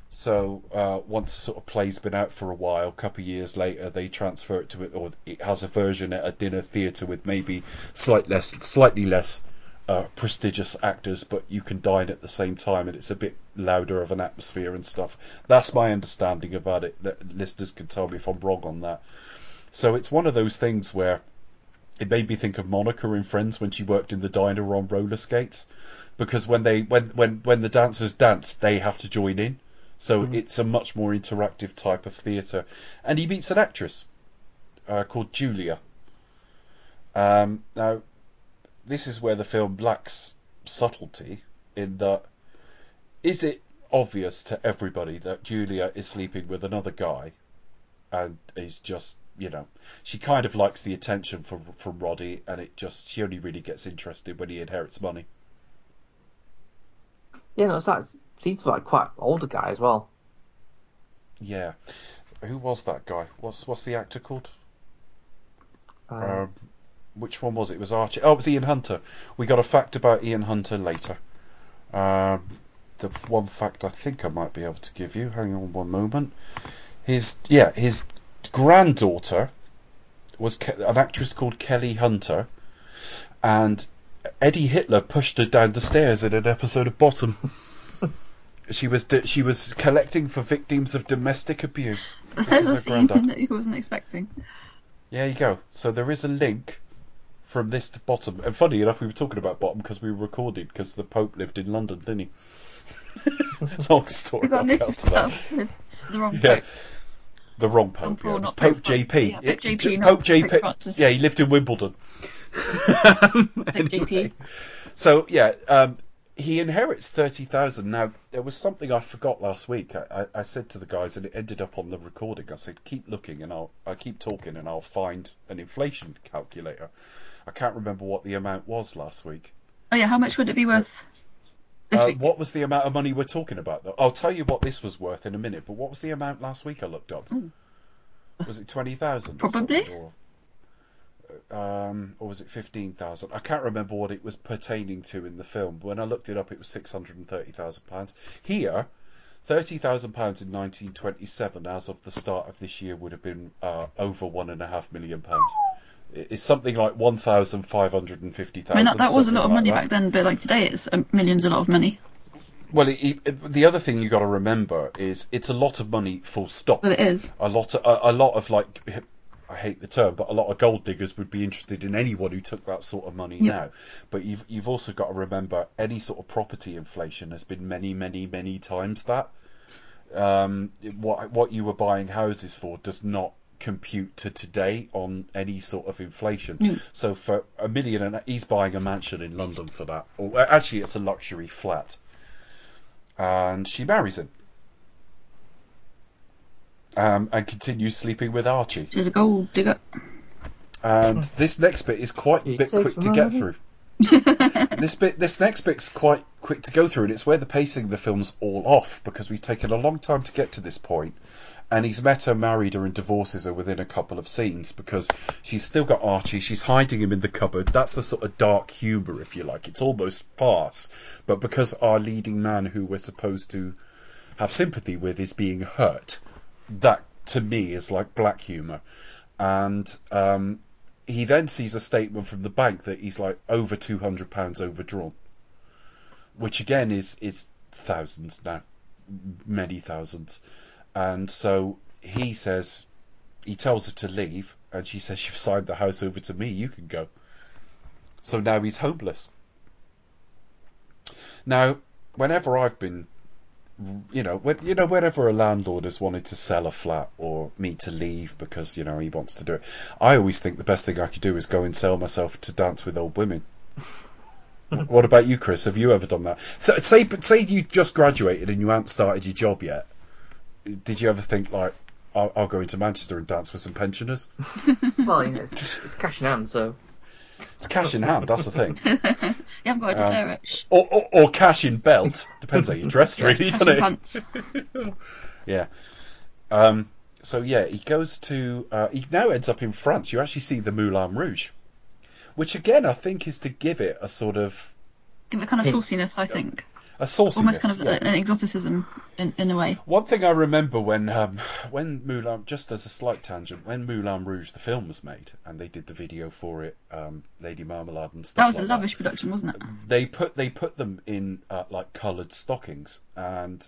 Speaker 3: So once a sort of play's been out for a while, a couple of years later, they transfer it to it, or it has a version at a dinner theatre with maybe slightly less prestigious actors, but you can dine at the same time, and it's a bit louder of an atmosphere and stuff. That's my understanding about it. Listeners can tell me if I'm wrong on that. So it's one of those things where It made me think of Monica in Friends when she worked in the diner on roller skates, because when the dancers dance, they have to join in. So it's a much more interactive type of theatre. And he meets an actress called Julia. Now, this is where the film lacks subtlety, in that, is it obvious to everybody that Julia is sleeping with another guy and is just, she kind of likes the attention from Roddy, and she only really gets interested when he inherits money.
Speaker 4: Yeah, no, seems like quite older guy as well.
Speaker 3: Yeah. Who was that guy? What's the actor called? Which one was it? It was Archie. Oh, it was Ian Hunter. We got a fact about Ian Hunter later. The one fact I think I might be able to give you. Hang on one moment. His granddaughter was an actress called Kelly Hunter, and Eddie Hitler pushed her down the stairs in an episode of Bottom. She was collecting for victims of domestic abuse.
Speaker 2: There's a scene that he wasn't expecting.
Speaker 3: There you go. So there is a link from this to Bottom. And funny enough, we were talking about Bottom because we were recording, because the Pope lived in London, didn't he? Long story.
Speaker 2: You got mixed up with the wrong Pope.
Speaker 3: The wrong Pope.
Speaker 2: Pope,
Speaker 3: Pope
Speaker 2: Pope
Speaker 3: JP.
Speaker 2: Yeah, Pope JP.
Speaker 3: Pope JP. Yeah, he lived in Wimbledon.
Speaker 2: JP.
Speaker 3: So he inherits 30,000. Now, there was something I forgot last week. I said to the guys, and it ended up on the recording, I said, keep looking and I'll keep talking and I'll find an inflation calculator. I can't remember what the amount was last week.
Speaker 2: Oh yeah, how much would it be worth this week?
Speaker 3: What was the amount of money we're talking about, though? I'll tell you what this was worth in a minute, but what was the amount last week I looked up?
Speaker 2: Ooh.
Speaker 3: Was it 20,000?
Speaker 2: Probably.
Speaker 3: Or was it 15,000? I can't remember what it was pertaining to in the film. When I looked it up, it was £630,000. Here, £30,000 in 1927, as of the start of this year, would have been over £1.5 million. It's something like 1,550,000.
Speaker 2: I mean, that was a lot of money
Speaker 3: that.
Speaker 2: back then, but like today, it's millions a lot of money.
Speaker 3: Well, the other thing you got to remember is it's a lot of money, full stop.
Speaker 2: Well, it is.
Speaker 3: A lot of like, I hate the term, but a lot of gold diggers would be interested in anyone who took that sort of money now. But you've also got to remember, any sort of property inflation has been many, many, many times that. What you were buying houses for does not compute to today on any sort of inflation. So for $1 million, he's buying a mansion in London for that. Or actually, it's a luxury flat. And she marries him. And continues sleeping with Archie.
Speaker 2: She's a gold digger.
Speaker 3: And this next bit is quite a bit quick to get through. This next bit's quite quick to go through, and it's where the pacing of the film's all off, because we've taken a long time to get to this point, and he's met her, married her, and divorces her within a couple of scenes, because she's still got Archie, she's hiding him in the cupboard. That's the sort of dark humour, if you like. It's almost farce, but because our leading man, who we're supposed to have sympathy with, is being hurt, that to me is like black humour. And he then sees a statement from the bank that he's like over £200 overdrawn, which again is thousands now, many thousands. And so he tells her to leave, and she says, "You've signed the house over to me, you can go." So now he's homeless. Now, whenever I've been, whenever a landlord has wanted to sell a flat or me to leave because, he wants to do it, I always think the best thing I could do is go and sell myself to dance with old women. What about you, Chris? Have you ever done that? Say you just graduated and you haven't started your job yet. Did you ever think, like, I'll go into Manchester and dance with some pensioners?
Speaker 4: Well, it's cash in hand, so...
Speaker 3: It's cash in hand, that's the thing.
Speaker 2: You haven't got to declare it.
Speaker 3: Or cash in belt. Depends how you're dressed, really, doesn't it?
Speaker 2: Pants.
Speaker 3: Yeah. So, yeah, he goes to... he now ends up in France. You actually see the Moulin Rouge. Which, again, I think is to give it a sort of...
Speaker 2: Give it kind of sauciness, I think.
Speaker 3: A sauciness,
Speaker 2: almost kind of an exoticism in a way.
Speaker 3: One thing I remember when Moulin, just as a slight tangent, when Moulin Rouge, the film was made, and they did the video for it, Lady Marmalade and stuff.
Speaker 2: That was
Speaker 3: like
Speaker 2: a lavish production, wasn't it?
Speaker 3: They put them in like coloured stockings, and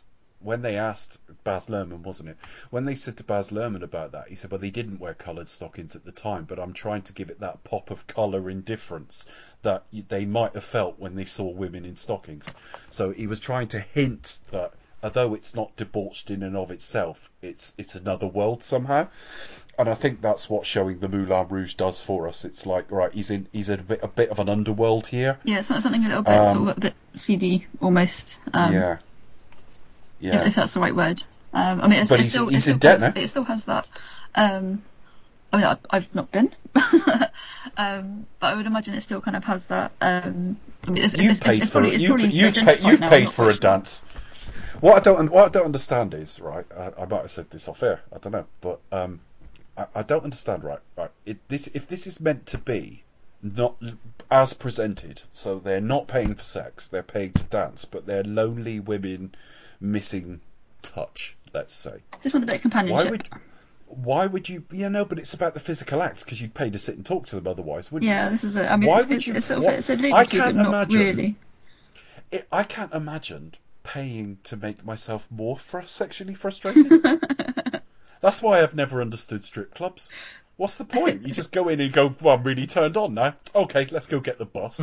Speaker 3: when they asked Baz Luhrmann, wasn't it? When they said to Baz Luhrmann about that, he said, well, they didn't wear coloured stockings at the time, but I'm trying to give it that pop of colour indifference that they might have felt when they saw women in stockings. So he was trying to hint that although it's not debauched in and of itself, it's another world somehow. And I think that's what showing the Moulin Rouge does for us. It's like, right, he's in a bit of an underworld here.
Speaker 2: Yeah, it's something a little bit sort of a bit seedy almost.
Speaker 3: Yeah.
Speaker 2: If that's the right word. I mean,
Speaker 3: But he's in debt now.
Speaker 2: It still has that. I mean, I've not been, but I would imagine it still kind of has that. I mean,
Speaker 3: you've paid for a dance. What I don't understand is, right, I might have said this off air, I don't know, but I don't understand, right, if this is meant to be not as presented, so they're not paying for sex, they're paying to dance, but they're lonely women missing touch, let's say.
Speaker 2: Just want a bit of companionship.
Speaker 3: Why would you? Yeah, no, but it's about the physical act because you'd pay to sit and talk to them otherwise, wouldn't you?
Speaker 2: Yeah, this is it. I mean, it's
Speaker 3: I can't imagine.
Speaker 2: Really.
Speaker 3: I can't imagine paying to make myself more sexually frustrated. That's why I've never understood strip clubs. What's the point? You just go in and go, well, I'm really turned on now. Okay, let's go get the bus.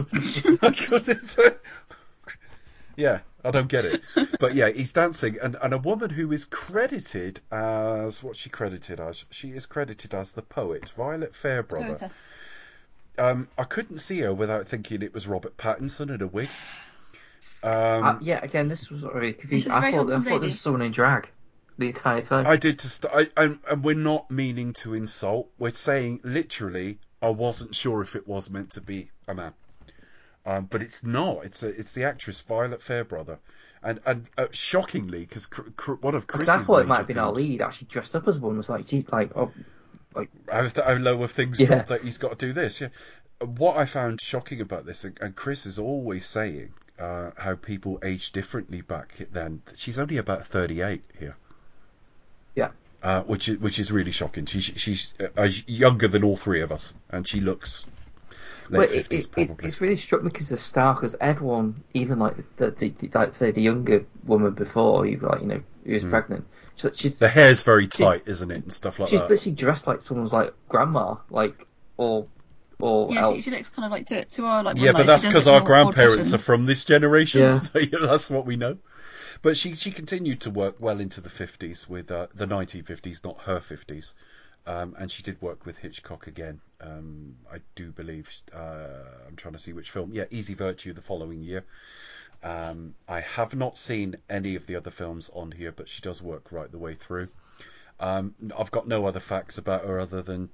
Speaker 3: Yeah, I don't get it. But yeah, he's dancing. And a woman who is credited as... What's she credited as? She is credited as the poet, Violet Fairbrother. I couldn't see her without thinking it was Robert Pattinson in a wig.
Speaker 4: Yeah, again, this was really confusing. I thought this was someone in drag the entire time.
Speaker 3: I did and we're not meaning to insult. We're saying literally, I wasn't sure if it was meant to be a man, but it's not. It's the actress Violet Fairbrother, and shockingly, because one of Chris's
Speaker 4: I thought it might have been our lead actually dressed up as one. Was like, geez, like, oh, like
Speaker 3: how low have things dropped that he's got to do this? Yeah. What I found shocking about this, and Chris is always saying how people age differently back then. She's only about 38 here.
Speaker 4: Yeah.
Speaker 3: Which is really shocking. She's younger than all three of us, and she looks late 50s probably.
Speaker 4: It's really struck me because of Star, because everyone, even like like say the younger woman before, who was pregnant.
Speaker 3: The hair's very tight, isn't it, and stuff like that.
Speaker 4: She's literally dressed like someone's like grandma, like or
Speaker 2: yeah, she looks kind of like to our like.
Speaker 3: Yeah, but that's because our grandparents are from this generation.
Speaker 4: Yeah.
Speaker 3: That's what we know. But she continued to work well into the 50s with the 1950s, not her 50s. And she did work with Hitchcock again. I do believe. I'm trying to see which film. Yeah, Easy Virtue the following year. I have not seen any of the other films on here, but she does work right the way through. I've got no other facts about her other than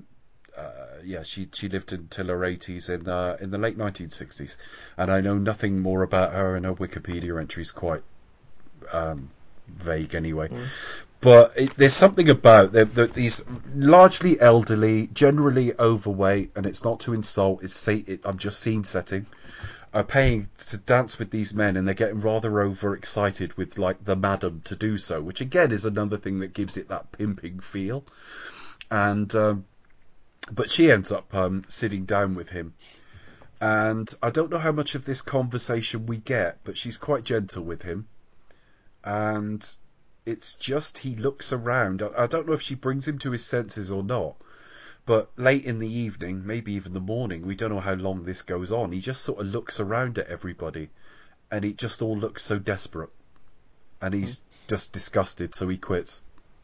Speaker 3: she lived until her 80s in the late 1960s, and I know nothing more about her, and her Wikipedia entry is quite vague anyway. But there's something about these largely elderly, generally overweight, and it's not to insult, I'm just scene setting, are paying to dance with these men, and they're getting rather overexcited with like the madam to do so, which again is another thing that gives it that pimping feel. And but she ends up sitting down with him, and I don't know how much of this conversation we get, but she's quite gentle with him, and it's just he looks around. I don't know if she brings him to his senses or not, but late in the evening, maybe even the morning, we don't know how long this goes on, he just sort of looks around at everybody, and it just all looks so desperate, and he's just disgusted, so he quits.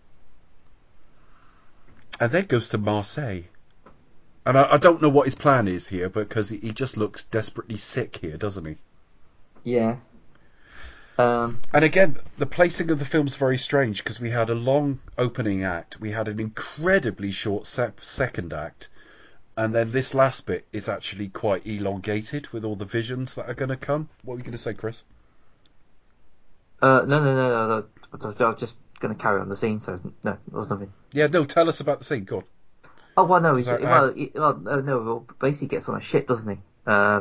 Speaker 3: And then goes to Marseille. And I don't know what his plan is here, because he just looks desperately sick here, doesn't he?
Speaker 4: Yeah.
Speaker 3: And again, the placing of the film's very strange, because we had a long opening act, we had an incredibly short second act, and then this last bit is actually quite elongated with all the visions that are going to come. What were you going to say, Chris?
Speaker 4: No. I was just going to carry on the scene, so no, there was nothing.
Speaker 3: Yeah, no, tell us about the scene, go on.
Speaker 4: Oh, well, no, basically gets on a ship, doesn't he?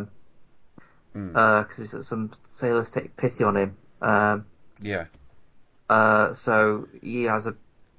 Speaker 4: Because some sailors take pity on him.
Speaker 3: Yeah.
Speaker 4: So he has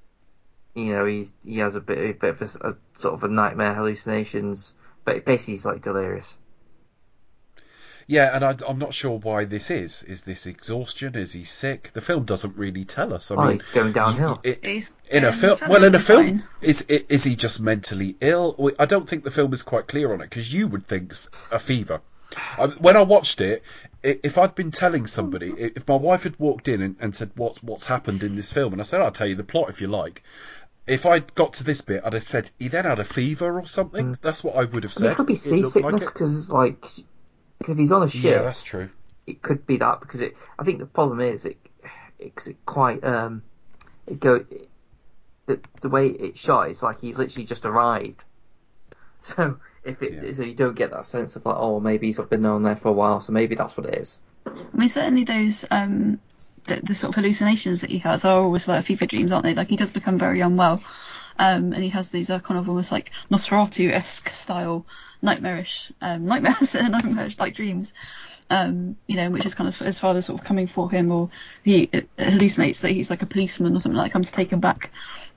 Speaker 4: he has a bit of a sort of a nightmare hallucinations, but basically he's like delirious.
Speaker 3: Yeah, and I'm not sure why this is. Is this exhaustion? Is he sick? The film doesn't really tell us. I mean,
Speaker 4: he's going downhill.
Speaker 3: In a film, is he just mentally ill? I don't think the film is quite clear on it, because you would think a fever. When I watched it, if I'd been telling somebody, if my wife had walked in and said, what's happened in this film, and I said, I'll tell you the plot if you like. If I'd got to this bit, I'd have said, he then had a fever or something. That's what I would have said.
Speaker 4: It could be seasickness, because if he's on a ship,
Speaker 3: yeah, that's true.
Speaker 4: It could be that, because I think the problem is the way it's shot, it's like he's literally just arrived. So so you don't get that sense of like, oh, maybe he's been on there for a while, so maybe that's what it is.
Speaker 2: I mean, certainly those the sort of hallucinations that he has are always like fever dreams, aren't they? Like, he does become very unwell, and he has these kind of almost like Nosferatu-esque style nightmarish like dreams, which is kind of his father sort of coming for him, or he hallucinates that he's like a policeman or something like that, comes to take him back.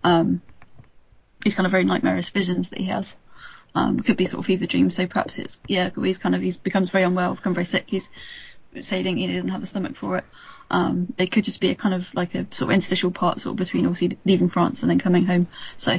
Speaker 2: These kind of very nightmarish visions that he has. Could be sort of fever dreams, so perhaps he becomes very unwell, become very sick. He's saying he doesn't have the stomach for it. It could just be a kind of like a sort of interstitial part sort of between obviously leaving France and then coming home. So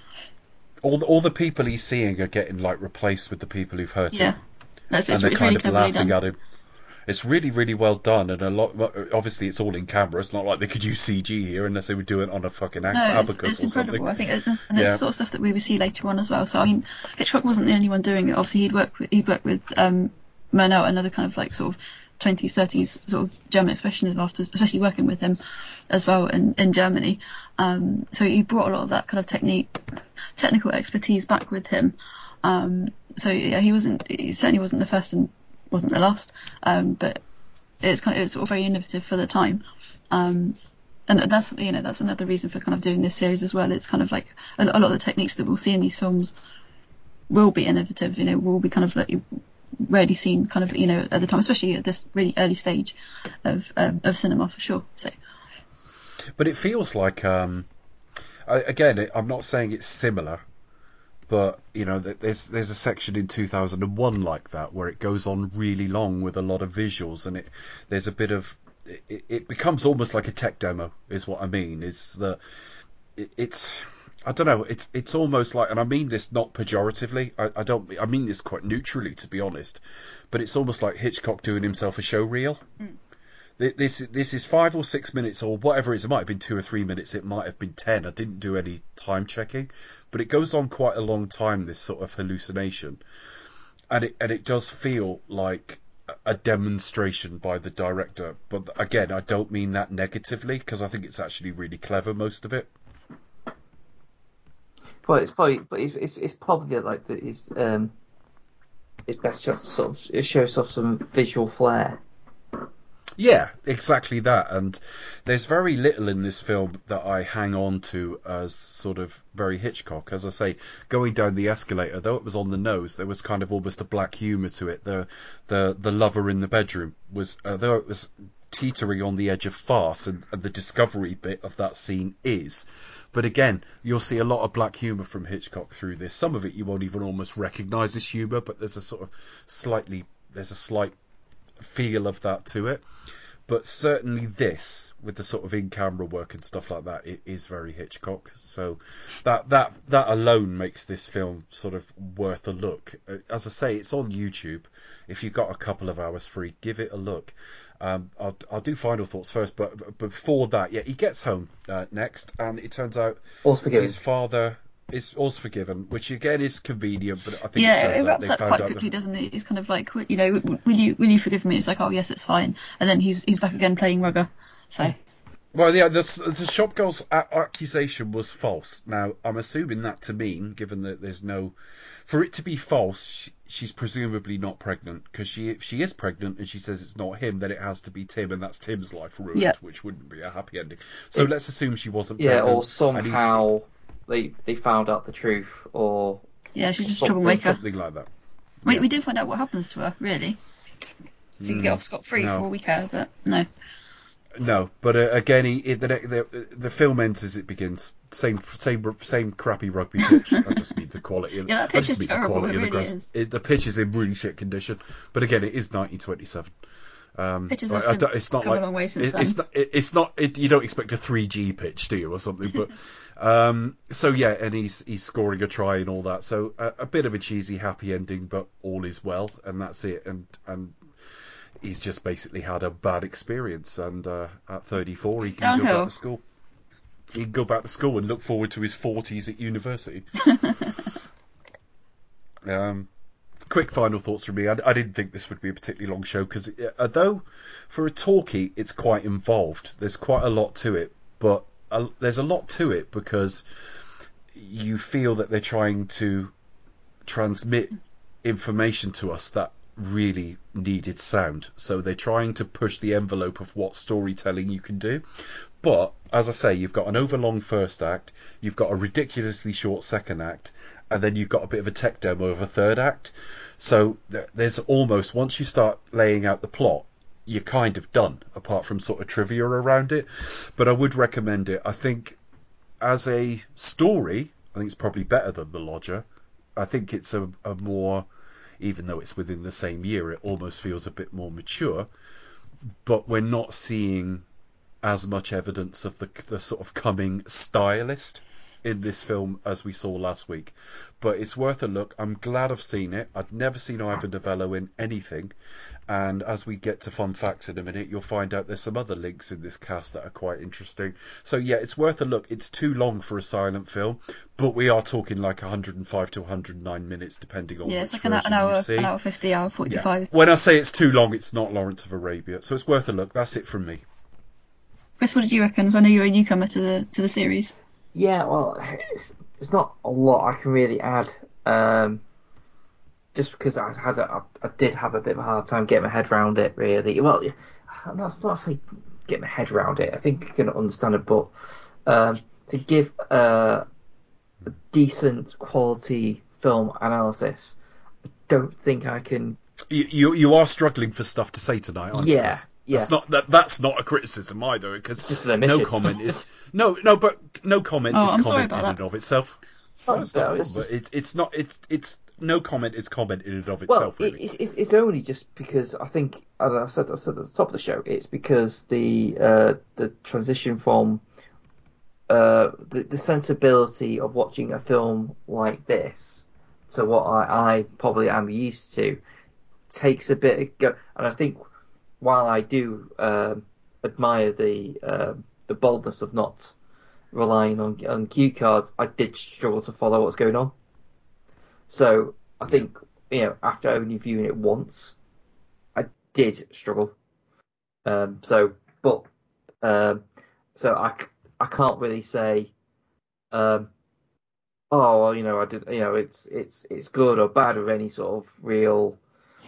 Speaker 3: all the people he's seeing are getting like replaced with the people who've hurt him.
Speaker 2: Yeah,
Speaker 3: and they're kind of laughing at him. It's really, really well done, and obviously it's all in camera. It's not like they could use CG here unless they would do it on a fucking abacus
Speaker 2: it's
Speaker 3: or
Speaker 2: incredible.
Speaker 3: something.
Speaker 2: I think it's the sort of stuff that we would see later on as well. So I mean, Hitchcock wasn't the only one doing it. Obviously, he'd worked with Murnau, another kind of like sort of 20s, 30s sort of German expressionist, especially working with him as well in Germany. So he brought a lot of that kind of technical expertise back with him. So yeah, he certainly wasn't the first and wasn't the last, but it's sort of very innovative for the time, and that's another reason for kind of doing this series as well. It's kind of like a lot of the techniques that we'll see in these films will be innovative, will be kind of like rarely seen kind of at the time, especially at this really early stage of cinema, for sure. So,
Speaker 3: but it feels like again, I'm not saying it's similar. But, there's a section in 2001 like that where it goes on really long with a lot of visuals, and there's a bit of... It becomes almost like a tech demo, is what I mean. It's that... It's... I don't know, it's almost like... And I mean this not pejoratively. I mean this quite neutrally, to be honest. But it's almost like Hitchcock doing himself a show reel. Mm. This is 5 or 6 minutes, or whatever it is. It might have been 2 or 3 minutes. It might have been 10. I didn't do any time checking, but it goes on quite a long time, this sort of hallucination, and it does feel like a demonstration by the director. But again, I don't mean that negatively, because I think it's actually really clever, most of it.
Speaker 4: Well, it's probably like his best shot sort of it shows off some visual flair.
Speaker 3: Yeah, exactly that. And there's very little in this film that I hang on to as sort of very Hitchcock. As I say, going down the escalator, though it was on the nose, there was kind of almost a black humour to it. The lover in the bedroom was, though it was teetering on the edge of farce, and the discovery bit of that scene is. But again, you'll see a lot of black humour from Hitchcock through this. Some of it you won't even almost recognise as humour, but there's a slight feel of that to it. But certainly this, with the sort of in-camera work and stuff like that, it is very Hitchcock. So that alone makes this film sort of worth a look. As I say, it's on YouTube. If you've got a couple of hours free, give it a look. I'll do final thoughts first, but before that, he gets home next, and it turns out his father is also forgiven, which again is convenient, but I think it
Speaker 2: wraps up quite quickly, doesn't it? He's kind of like, will you forgive me? It's like, oh yes, it's fine, and then he's back again playing rugger. So.
Speaker 3: Well, yeah, the shop girl's accusation was false. Now, I'm assuming that to mean, given that there's no, for it to be false, she's presumably not pregnant, because she is pregnant and she says it's not him, then it has to be Tim, and that's Tim's life ruined, which wouldn't be a happy ending. So let's assume she wasn't pregnant.
Speaker 4: Yeah, or somehow they found out the truth, or...
Speaker 2: Yeah, she's just a troublemaker.
Speaker 3: Something like that.
Speaker 2: We did find out what happens to her, really. She can get off scot-free for all we care, but no.
Speaker 3: No, but again, the film ends as it begins. Same crappy rugby pitch. I just mean the quality.
Speaker 2: Yeah, that pitch is terrible. It really is.
Speaker 3: The pitch is in really shit condition. But again, it is 1927.
Speaker 2: Pitches have since come a long way since then.
Speaker 3: It's not. You don't expect a 3G pitch, do you, or something? But so yeah, and he's scoring a try and all that. So a bit of a cheesy, happy ending, but all is well, and that's it. And he's just basically had a bad experience, and at 34 he can go back to school. He can go back to school and look forward to his 40s at university. Quick final thoughts from me. I didn't think this would be a particularly long show, because although for a talkie it's quite involved, there's quite a lot to it, but there's a lot to it because you feel that they're trying to transmit information to us that really needed sound. So they're trying to push the envelope of what storytelling you can do. But, as I say, you've got an overlong first act, you've got a ridiculously short second act, and then you've got a bit of a tech demo of a third act. So there's almost, once you start laying out the plot, you're kind of done, apart from sort of trivia around it. But I would recommend it. I think as a story, I think it's probably better than The Lodger. I think it's a more, even though it's within the same year, it almost feels a bit more mature. But we're not seeing as much evidence of the sort of coming stylist in this film as we saw last week. But it's worth a look. I'm glad I've seen it. I'd never seen Ivan Novello in anything. And as we get to fun facts in a minute, you'll find out there's some other links in this cast that are quite interesting. So yeah, it's worth a look. It's too long for a silent film, but we are talking like 105 to 109 minutes, depending on which version you see.
Speaker 2: An hour 50, hour 45.
Speaker 3: Yeah. When I say it's too long, it's not Lawrence of Arabia. So it's worth a look. That's it from me.
Speaker 2: Chris, what did you reckon? I know you're a newcomer to the series.
Speaker 4: Yeah, well, it's not a lot I can really add. Just because I did have a bit of a hard time getting my head around it, really. Well, that's not to say get my head around it. I think I can understand it, but to give a decent quality film analysis, I don't think I can.
Speaker 3: You are struggling for stuff to say tonight, aren't you?
Speaker 4: Yeah. Yeah.
Speaker 3: That's not a criticism either, because no comment is no comment is comment in and of itself. It's no comment is comment in and of itself.
Speaker 4: Well,
Speaker 3: really.
Speaker 4: It's only just because I think, as I said at the top of the show, it's because the transition from the sensibility of watching a film like this to what I probably am used to takes a bit of go, and I think. While I do admire the boldness of not relying on cue cards, I did struggle to follow what's going on. So I think, after only viewing it once, I did struggle. So I can't really say, I did, it's good or bad or any sort of real.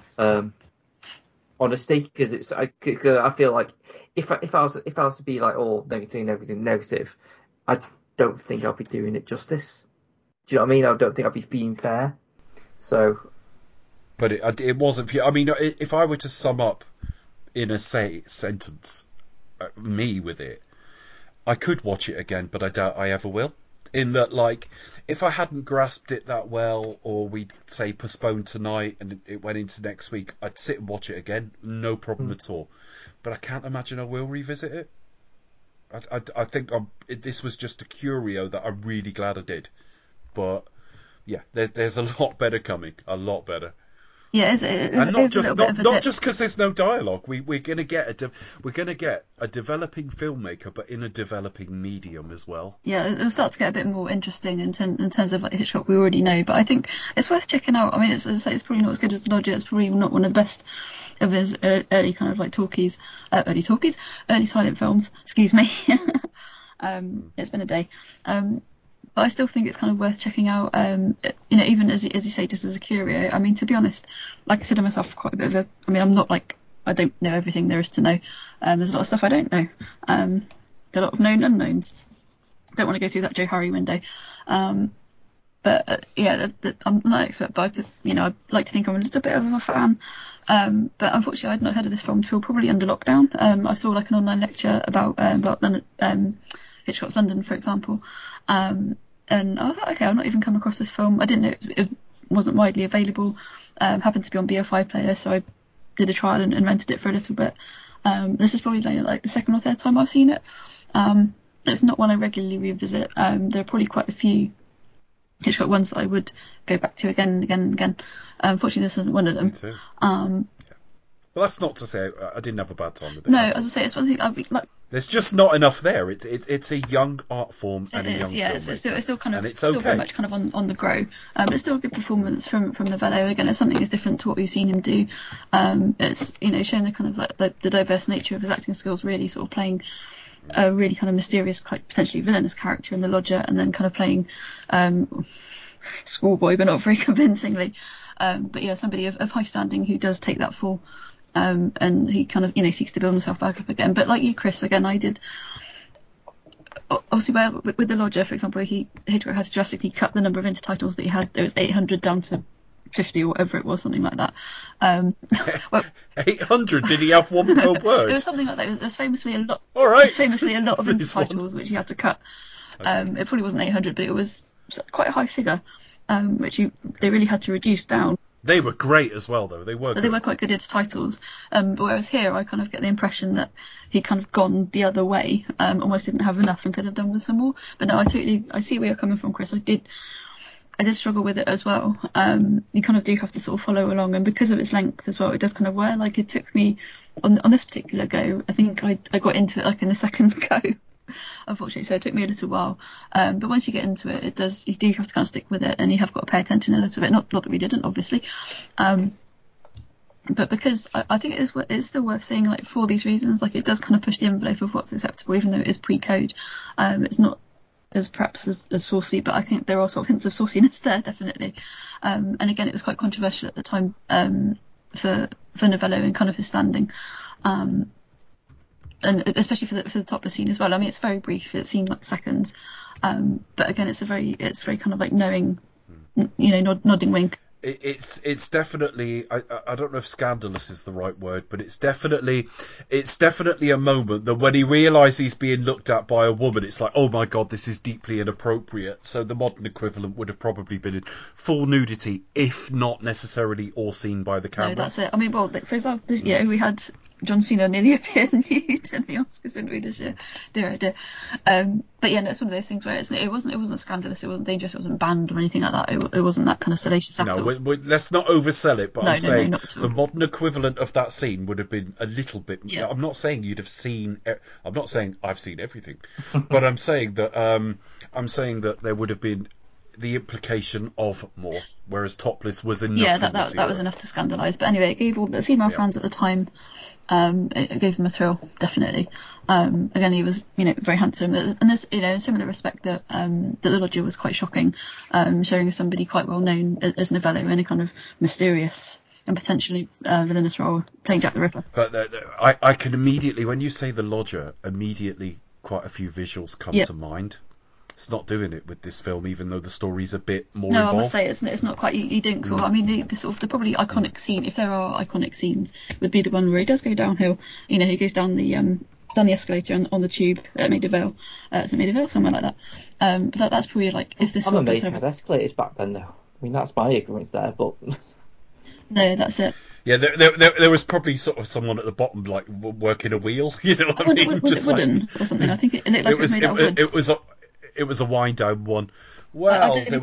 Speaker 4: Honesty, because I feel like if I was to be like negative, I don't think I'll be doing it justice. Do you know what I mean? I don't think I'll be being fair. So,
Speaker 3: but it wasn't. I mean, if I were to sum up in a sentence, me with it, I could watch it again, but I doubt I ever will. In that, like, if I hadn't grasped it that well, or we'd say postponed tonight and it went into next week, I'd sit and watch it again, no problem at all. But I can't imagine I will revisit it. I think this was just a curio that I'm really glad I did. But yeah, there's a lot better coming, a lot better.
Speaker 2: Yeah,
Speaker 3: and not just because there's no dialogue. We're gonna get a developing filmmaker, but in a developing medium as well.
Speaker 2: Yeah, it'll start to get a bit more interesting in terms of like Hitchcock we already know. But I think it's worth checking out. I mean, it's probably not as good as The Lodger. It's probably not one of the best of his early kind of like early silent films. Excuse me. It's been a day. But I still think it's kind of worth checking out, even as you say, just as a curio. I mean, to be honest, like I said to myself, quite a bit of a... I mean, I'm not like... I don't know everything there is to know. There's a lot of stuff I don't know. There are a lot of known unknowns. Don't want to go through that Joe Harry window. But yeah, I'm not an expert, but I could, I'd like to think I'm a little bit of a fan. But unfortunately, I'd not heard of this film until probably under lockdown. I saw like an online lecture about London, Hitchcock's London, for example. And I was like, okay, I've not even come across this film. I didn't know it wasn't widely available. Happened to be on BO5 player, so I did a trial and rented it for a little bit. This is probably like the second or third time I've seen it. It's not one I regularly revisit. There are probably quite a few Hitchcock ones that I would go back to again and again and again. Unfortunately, this isn't one of them.
Speaker 3: Me too. Well, that's not to say I didn't have a bad time with it.
Speaker 2: No, as I say, it's one thing I'd be like.
Speaker 3: There's just not enough there. It's a young art form and a young film.
Speaker 2: It's still kind of
Speaker 3: it's
Speaker 2: still
Speaker 3: okay.
Speaker 2: very much kind of on the grow. But it's still a good performance from Novello. Again, it's something that's different to what we've seen him do. It's showing the kind of like the diverse nature of his acting skills, really sort of playing a really kind of mysterious, quite potentially villainous character in The Lodger, and then kind of playing schoolboy, but not very convincingly. But yeah, somebody of high standing who does take that fall. And he kind of, seeks to build himself back up again. But like you, Chris, again, I did. Obviously, with The Lodger, for example, Hitchcock had to drastically cut the number of intertitles that he had. There was 800 down to 50 or whatever it was, something like that.
Speaker 3: 800? Did he have one per word?
Speaker 2: It was something like that. It was famously a lot.
Speaker 3: All right.
Speaker 2: Famously a lot of intertitles which he had to cut. Okay. It probably wasn't 800, but it was quite a high figure, which they really had to reduce down.
Speaker 3: They were great as well, though. They were
Speaker 2: quite good intertitles. But whereas here, I kind of get the impression that he'd kind of gone the other way, almost didn't have enough and could have done with some more. But no, I see where you're coming from, Chris. I did struggle with it as well. You kind of do have to sort of follow along, and because of its length as well, it does kind of wear. Like it took me on this particular go. I think I got into it like in the second go. Unfortunately, so it took me a little while. But once you get into it, you do have to kind of stick with it, and you have got to pay attention a little bit. Not that we didn't, obviously. But because I think it's still worth seeing, like for these reasons, like it does kind of push the envelope of what's acceptable, even though it is pre-code. It's not as perhaps as saucy, but I think there are sort of hints of sauciness there, definitely. And again, it was quite controversial at the time for Novello and kind of his standing. And especially for the topless scene as well. I mean, it's very brief. It seemed like seconds, but again, it's very kind of like knowing, nodding wink.
Speaker 3: It's definitely I don't know if scandalous is the right word, but it's definitely a moment that when he realises he's being looked at by a woman, it's like, oh my god, this is deeply inappropriate. So the modern equivalent would have probably been in full nudity, if not necessarily all seen by the camera.
Speaker 2: No, that's it. I mean, well, for example, we had John Cena nearly appear nude in the Oscars, didn't we, this year? Dear. But yeah, no, it's one of those things where it wasn't scandalous, it wasn't dangerous, it wasn't banned or anything like that. It wasn't that kind of salacious at all.
Speaker 3: Let's not oversell it, but I'm saying
Speaker 2: not at all.
Speaker 3: The modern equivalent of that scene would have been a little bit. Yeah. I'm not saying you'd have seen. I'm not saying I've seen everything, but I'm saying that there would have been the implication of more, whereas topless was enough.
Speaker 2: Yeah, that was enough to scandalise. But anyway, it gave all the female fans at the time. It gave them a thrill, definitely. Again, he was, very handsome, and there's, in similar respect that The Lodger was quite shocking, showing us somebody quite well known as Novello in a kind of mysterious and potentially villainous role, playing Jack the Ripper.
Speaker 3: But I can immediately, when you say The Lodger, immediately quite a few visuals come to mind. It's not doing it with this film, even though the story's a bit more involved.
Speaker 2: No, I must say it's not quite. You don't sort of. I mean, the probably iconic scene, if there are iconic scenes, would be the one where he does go downhill. He goes down the escalator on the tube at Maida Vale, St Maida Vale, somewhere like that. But that's probably like if this.
Speaker 4: I'm amazed they had escalators back then, though. I mean, that's my ignorance there, but.
Speaker 2: No, that's it.
Speaker 3: Yeah, there was probably sort of someone at the bottom, like working a wheel. You know what I mean?
Speaker 2: Was it wooden or something? I think it looked like it was made out of wood.
Speaker 3: It was a wind down one. Well, there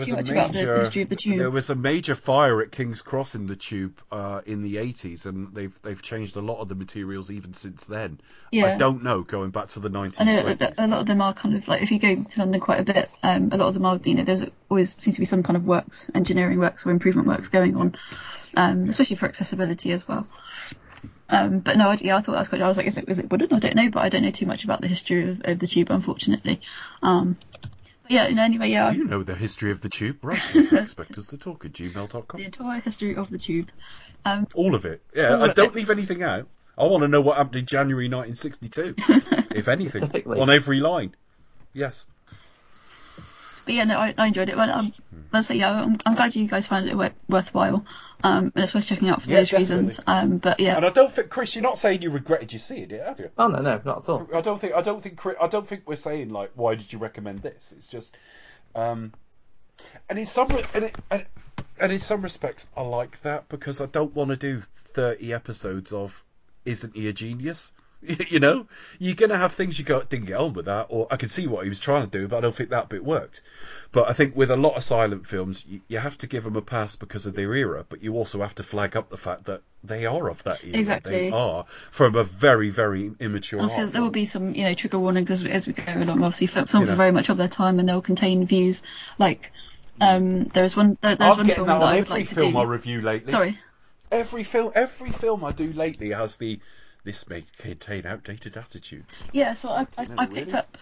Speaker 3: was a major fire at King's Cross in the Tube in the 80s, and they've changed a lot of the materials even since then. Yeah. I don't know, going back to the 1920s.
Speaker 2: I know that a lot of them are kind of like, if you go to London quite a bit, a lot of them are, there's always seems to be some kind of engineering works or improvement works going on, especially for accessibility as well. But no, I thought that was quite. I was like, is it wooden? I don't know, but I don't know too much about the history of the Tube, unfortunately. But yeah, anyway, yeah.
Speaker 3: Do you know the history of the Tube? Right, expect us to talk at gmail.com.
Speaker 2: The entire history of the Tube.
Speaker 3: All of it. Yeah, I don't leave anything out. I want to know what happened in January 1962, if anything, on every line. Yes.
Speaker 2: But yeah, no, I enjoyed it. But let's say, yeah, I'm glad you guys found it worthwhile. And it's worth checking out for those
Speaker 3: definitely.
Speaker 2: reasons. But yeah,
Speaker 3: And I don't think, Chris, you're not saying you regretted you seeing it, have you?
Speaker 4: Oh no, not at all.
Speaker 3: I don't think we're saying like, why did you recommend this? It's just, and in some respects, I like that because I don't want to do 30 episodes of Isn't He a Genius? You know, you're going to have things you didn't get on with that, or I can see what he was trying to do, but I don't think that bit worked. But I think with a lot of silent films, you have to give them a pass because of their era, but you also have to flag up the fact that they are of that era.
Speaker 2: Exactly.
Speaker 3: They are from a very, very immature
Speaker 2: obviously
Speaker 3: art
Speaker 2: there will
Speaker 3: form.
Speaker 2: be some, trigger warnings as we go along. Obviously, some are very much of their time, and they'll contain views like there's one
Speaker 3: I'm
Speaker 2: film
Speaker 3: getting that
Speaker 2: that
Speaker 3: on
Speaker 2: I would
Speaker 3: every
Speaker 2: like to
Speaker 3: film
Speaker 2: do.
Speaker 3: I review lately.
Speaker 2: Sorry.
Speaker 3: Every film I do lately has this may contain outdated attitudes.
Speaker 2: Yeah, so I picked up.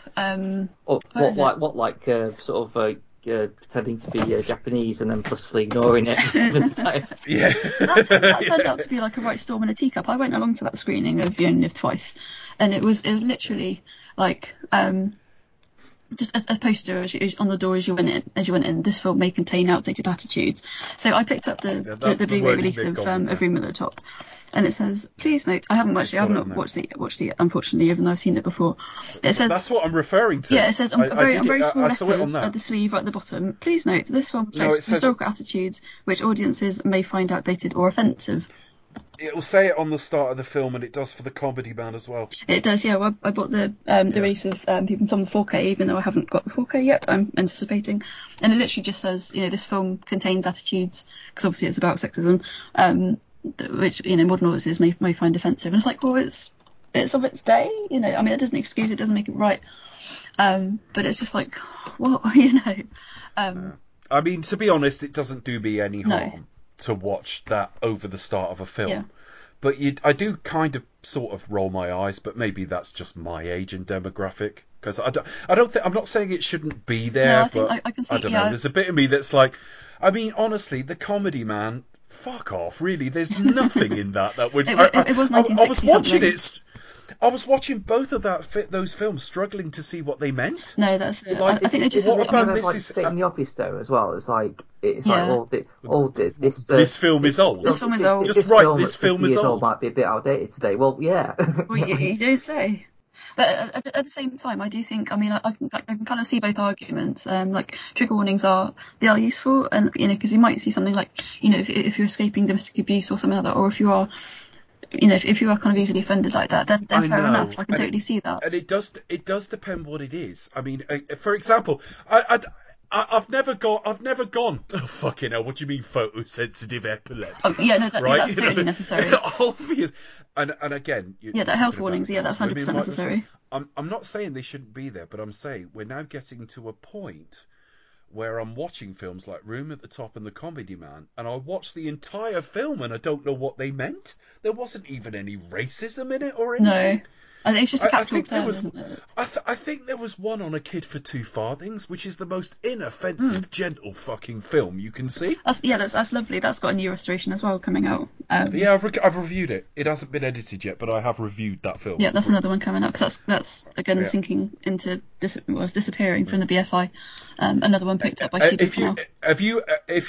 Speaker 4: Pretending to be Japanese and then blissfully ignoring it.
Speaker 3: Yeah.
Speaker 2: That turned out to be like a right storm in a teacup. I went along to that screening of You Only Live Twice, and it was literally like just a poster on the door as you went in. This film may contain outdated attitudes. So I picked up the Blu-ray release of Room at the Top, and it says, "Please note." I haven't watched it unfortunately, even though I've seen it before. It says
Speaker 3: that's what I'm referring to.
Speaker 2: Yeah, it says very small letters
Speaker 3: at
Speaker 2: at the sleeve right at the bottom. Please note this film portrays historical attitudes which audiences may find outdated or offensive.
Speaker 3: It'll say it on the start of the film, and it does for the Comedy Man as well.
Speaker 2: It does, yeah. Well, I bought the release of People from the 4K, even though I haven't got the 4K yet. I'm anticipating, and it literally just says, this film contains attitudes, because obviously it's about sexism, which modern audiences may find offensive. And it's like, well, it's of its day, I mean, it doesn't excuse it, doesn't make it right, but it's just like, well,
Speaker 3: I mean, to be honest, it doesn't do me any harm.
Speaker 2: No.
Speaker 3: To watch that over the start of a film.
Speaker 2: Yeah.
Speaker 3: But I do kind of sort of roll my eyes, but maybe that's just my age and demographic. Because I'm not saying it shouldn't be there,
Speaker 2: no,
Speaker 3: but
Speaker 2: I can see,
Speaker 3: I don't know. There's a bit of me that's like, I mean, honestly, the Comedy Man, fuck off, really. There's nothing in that would...
Speaker 2: It was 1960
Speaker 3: I was watching
Speaker 2: something.
Speaker 3: it... I was watching both of those films, struggling to see what they meant.
Speaker 2: No, that's it.
Speaker 3: Like,
Speaker 2: I think they just
Speaker 3: what
Speaker 2: have
Speaker 3: about
Speaker 2: to,
Speaker 3: this
Speaker 4: like
Speaker 3: is
Speaker 4: sit in the office though as well. It's like
Speaker 3: this film is old.
Speaker 2: This film is old.
Speaker 3: Just right, this film is old.
Speaker 4: Might be a bit outdated today. Well, yeah.
Speaker 2: Well, you don't say. But at the same time, I do think, I mean, I can kind of see both arguments. Like, trigger warnings are useful, and because you might see something like, if you're escaping domestic abuse or something like that, or if you are, if you are kind of easily offended like that, then fair enough. I can totally see that.
Speaker 3: And it does depend what it is. I mean, for example, I've never gone. Oh, fucking hell! What do you mean, photosensitive epilepsy?
Speaker 2: Oh, yeah, no,
Speaker 3: right?
Speaker 2: That's totally necessary.
Speaker 3: Obvious. And again,
Speaker 2: that health warnings. Yeah, that's 100% necessary.
Speaker 3: I'm not saying they shouldn't be there, but I'm saying we're now getting to a point where I'm watching films like Room at the Top and The Comedy Man, and I watched the entire film and I don't know what they meant. There wasn't even any racism in it or anything.
Speaker 2: No. I think it's just a catch-all term,
Speaker 3: isn't it? I think there was one on A Kid for Two Farthings, which is the most inoffensive, gentle fucking film you can see.
Speaker 2: That's lovely. That's got a new restoration as well coming out.
Speaker 3: Yeah, I've reviewed it. It hasn't been edited yet, but I have reviewed that film.
Speaker 2: Yeah, that's another one coming up, because that's again sinking into disappearing from the BFI. Another one picked up by Studio Canal.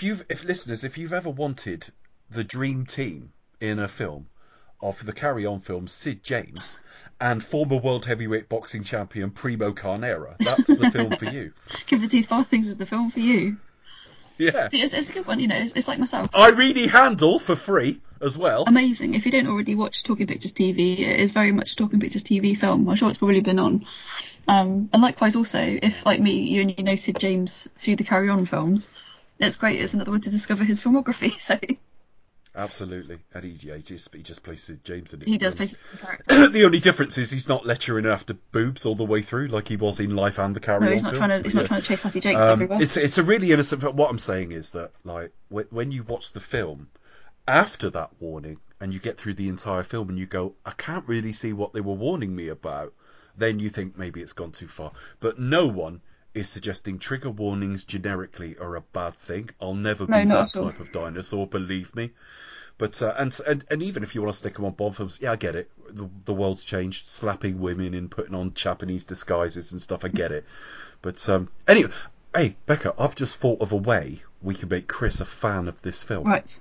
Speaker 3: If you've ever wanted the dream team in a film of the Carry On films, Sid James and former world heavyweight boxing champion Primo Carnera, that's the film for you.
Speaker 2: Kid for Two Farthings is the film for you.
Speaker 3: Yeah.
Speaker 2: See, it's a good one, it's like myself.
Speaker 3: Irene Handel for free as well.
Speaker 2: Amazing. If you don't already watch Talking Pictures TV, it is very much a Talking Pictures TV film. I'm sure it's probably been on. And likewise also, if like me, you only know Sid James through the Carry On films, it's great. It's another way to discover his filmography. So.
Speaker 3: Absolutely, and he just plays Sid James in it.
Speaker 2: He does play the character.
Speaker 3: The only difference is he's not lecturing after boobs all the way through like he was in Life and the Carry On.
Speaker 2: He's not trying to chase Hattie Jakes everywhere.
Speaker 3: It's a really innocent. What I'm saying is that like when you watch the film after that warning and you get through the entire film and you go, I can't really see what they were warning me about, then you think maybe it's gone too far. But no one is suggesting trigger warnings generically are a bad thing. I'll never be that type of dinosaur, believe me. But and even if you want to stick them on Bond films, yeah, I get it. The world's changed, slapping women and putting on Japanese disguises and stuff. I get it. But anyway, Hey, Becca, I've just thought of a way we can make Chris a fan of this film.
Speaker 2: Right.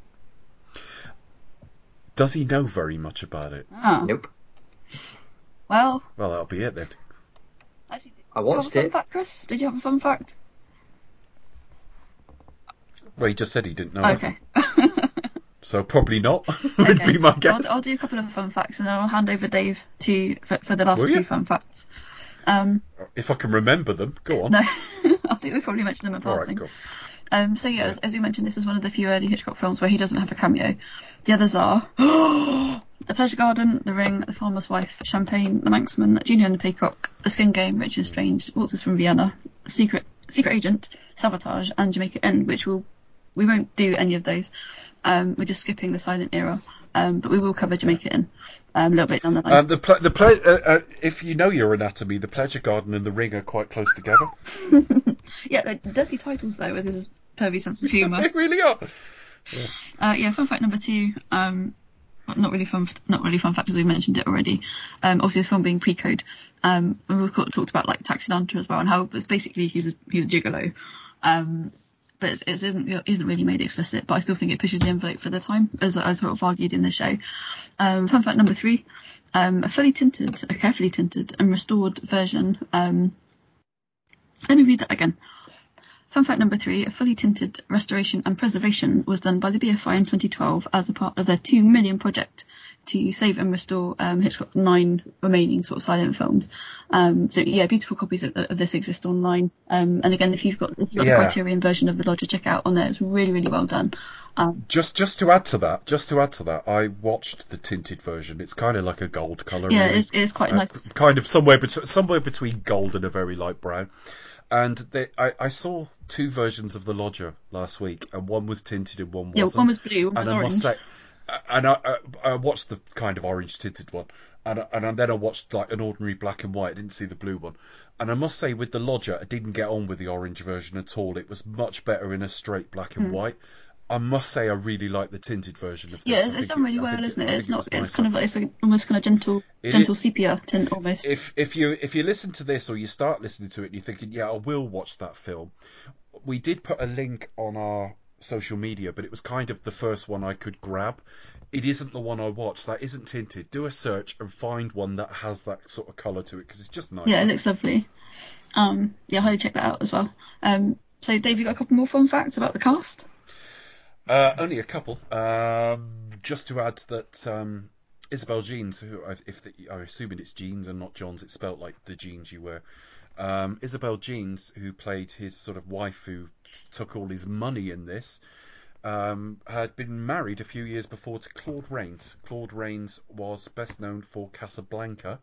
Speaker 3: Does he know very much about it?
Speaker 2: Ah.
Speaker 4: Nope.
Speaker 2: Well,
Speaker 3: Well, that'll be it then.
Speaker 2: actually,
Speaker 4: I
Speaker 2: did you have a
Speaker 4: watched
Speaker 2: fun
Speaker 4: it.
Speaker 2: fact, Chris? Did you have a fun fact?
Speaker 3: Well, he just said he didn't know.
Speaker 2: Okay.
Speaker 3: So probably not, would be my guess.
Speaker 2: I'll do a couple of fun facts and then I'll hand over Dave for the last
Speaker 3: Will you?
Speaker 2: few fun facts.
Speaker 3: If I can remember them, go on.
Speaker 2: No, I think we probably mentioned them in
Speaker 3: All right,
Speaker 2: passing.
Speaker 3: cool.
Speaker 2: So yeah, as we mentioned, this is one of the few early Hitchcock films where he doesn't have a cameo. The others are The Pleasure Garden, The Ring, The Farmer's Wife, Champagne, The Manxman, Junior and the Peacock, The Skin Game, Richard Strange, Waltzes from Vienna, Secret Agent, Sabotage, and Jamaica Inn, which we won't do any of those. We're just skipping the silent era. But we will cover Jamaica Inn a little bit down the line.
Speaker 3: If you know your anatomy, The Pleasure Garden and The Ring are quite close together.
Speaker 2: Yeah, they're dirty titles though, with his pervy sense of humour.
Speaker 3: They really are.
Speaker 2: Fun fact number 2. Not really fun fact as we mentioned it already. Obviously, this film being pre-code. We've talked about like Taxi Dancer as well, and how it's basically he's a gigolo. But it isn't really made explicit. But I still think it pushes the envelope for the time, as I sort of argued in the show. Fun fact number 3. A carefully tinted and restored version. Let me read that again. Fun fact number 3, a fully tinted restoration and preservation was done by the BFI in 2012 as a part of their $2 million project to save and restore Hitchcock's 9 remaining sort of silent films. Beautiful copies of this exist online. And again, if you've got the Criterion version of The Lodger, check out on there. It's really, really well done.
Speaker 3: Just to add to that, I watched the tinted version. It's kind of like a gold colour.
Speaker 2: Yeah,
Speaker 3: really.
Speaker 2: it's quite nice.
Speaker 3: Kind of somewhere between gold and a very light brown. And I saw 2 versions of The Lodger last week, and one was tinted and one wasn't.
Speaker 2: Yeah, one was blue, one was orange.
Speaker 3: Must say, and I watched the kind of orange tinted one, and then I watched like an ordinary black and white. I didn't see the blue one, and I must say with The Lodger, I didn't get on with the orange version at all. It was much better in a straight black and white. I must say I really like the tinted version of this.
Speaker 2: Yeah, it's done really well, isn't it? It's not. It's kind of like almost kind of gentle sepia tint almost.
Speaker 3: If you listen to this or you start listening to it and you're thinking, yeah, I will watch that film, we did put a link on our social media, but it was kind of the first one I could grab. It isn't the one I watched. That isn't tinted. Do a search and find one that has that sort of colour to it, because it's just nice.
Speaker 2: Yeah, it looks lovely. Highly check that out as well. So Dave, you got a couple more fun facts about the cast?
Speaker 3: Only a couple. Just to add that Isabel Jeans, who I'm assuming it's Jeans and not Johns, it's spelt like the jeans you wear. Isabel Jeans, who played his sort of wife who took all his money in this, had been married a few years before to Claude Rains. Claude Rains was best known for Casablanca.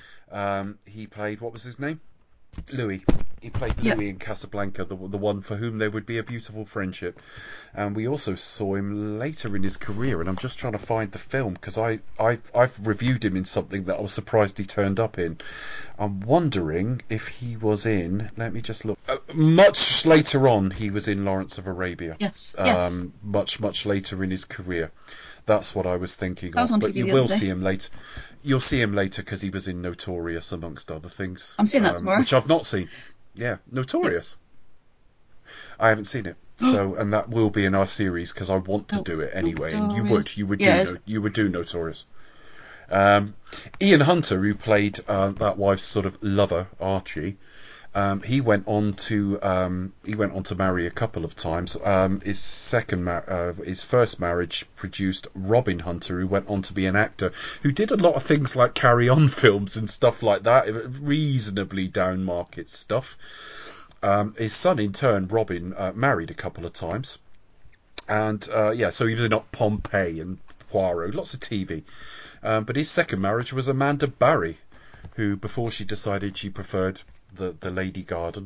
Speaker 3: He played, what was his name? Louis. He played Louis in Casablanca, the one for whom there would be a beautiful friendship. And we also saw him later in his career, and I'm just trying to find the film, because I've reviewed him in something that I was surprised he turned up in. I'm wondering if he was in, let me just look. Much later on, he was in Lawrence of Arabia.
Speaker 2: Yes.
Speaker 3: Much later in his career. That's what I was thinking
Speaker 2: That was
Speaker 3: of.
Speaker 2: on
Speaker 3: But
Speaker 2: TV
Speaker 3: you
Speaker 2: the
Speaker 3: will
Speaker 2: other day.
Speaker 3: see him later. You'll see him later because he was in Notorious, amongst other things.
Speaker 2: I'm seeing that tomorrow.
Speaker 3: Which I've not seen. Yeah, Notorious. I haven't seen it. So, and that will be in our series because I want to do it anyway. And you would do Notorious. Ian Hunter, who played that wife's sort of lover, Archie. He went on to marry a couple of times. His first marriage produced Robin Hunter, who went on to be an actor who did a lot of things like Carry On films and stuff like that, reasonably down market stuff. His son, in turn, Robin, married a couple of times, and so he was in Pompeii and Poirot, lots of TV. But his second marriage was Amanda Barry, who, before she decided she preferred the Lady Garden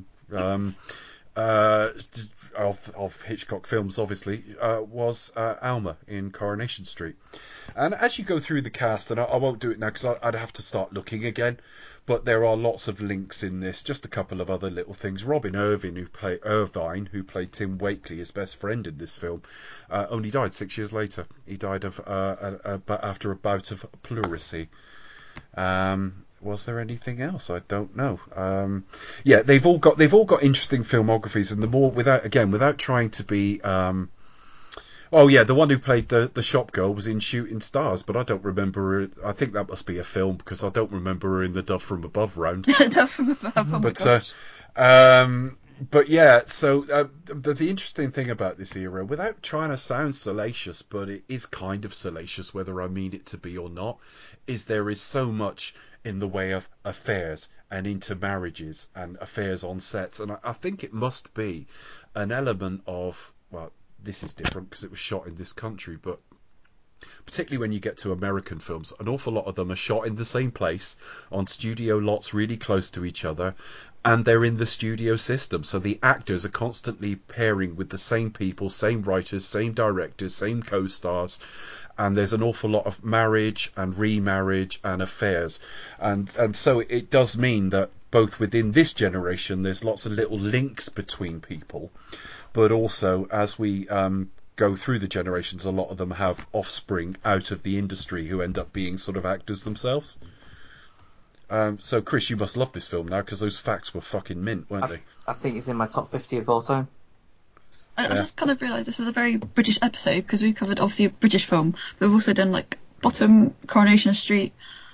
Speaker 3: of Hitchcock films, obviously, was Alma in Coronation Street. And as you go through the cast, and I won't do it now because I'd have to start looking again, but there are lots of links in this. Just a couple of other little things. Robin Irvine, who played Tim Wakely, his best friend in this film, only died 6 years later. He died of after a bout of pleurisy. Was there anything else? I don't know. Yeah, they've all got interesting filmographies, and the more without trying to be. Oh yeah, the one who played the shop girl was in Shooting Stars, but I don't remember her. I think that must be a film because I don't remember her in the Dove from Above round.
Speaker 2: Dove from Above. Oh my gosh.
Speaker 3: But yeah, so the interesting thing about this era, without trying to sound salacious, but it is kind of salacious whether I mean it to be or not, is there is so much in the way of affairs and intermarriages and affairs on sets, and I think it must be an element of, well, this is different because it was shot in this country, but particularly when you get to American films, an awful lot of them are shot in the same place on studio lots really close to each other, and they're in the studio system, so the actors are constantly pairing with the same people, same writers, same directors, same co-stars, and there's an awful lot of marriage and remarriage and affairs, and so it does mean that both within this generation there's lots of little links between people, but also as we go through the generations, a lot of them have offspring out of the industry who end up being sort of actors themselves. So Chris, you must love this film now because those facts were fucking mint, weren't they?
Speaker 4: I think it's in my top 50 of all time.
Speaker 2: I just kind of realised this is a very British episode because we covered obviously a British film, but we've also done like Bottom, Coronation Street,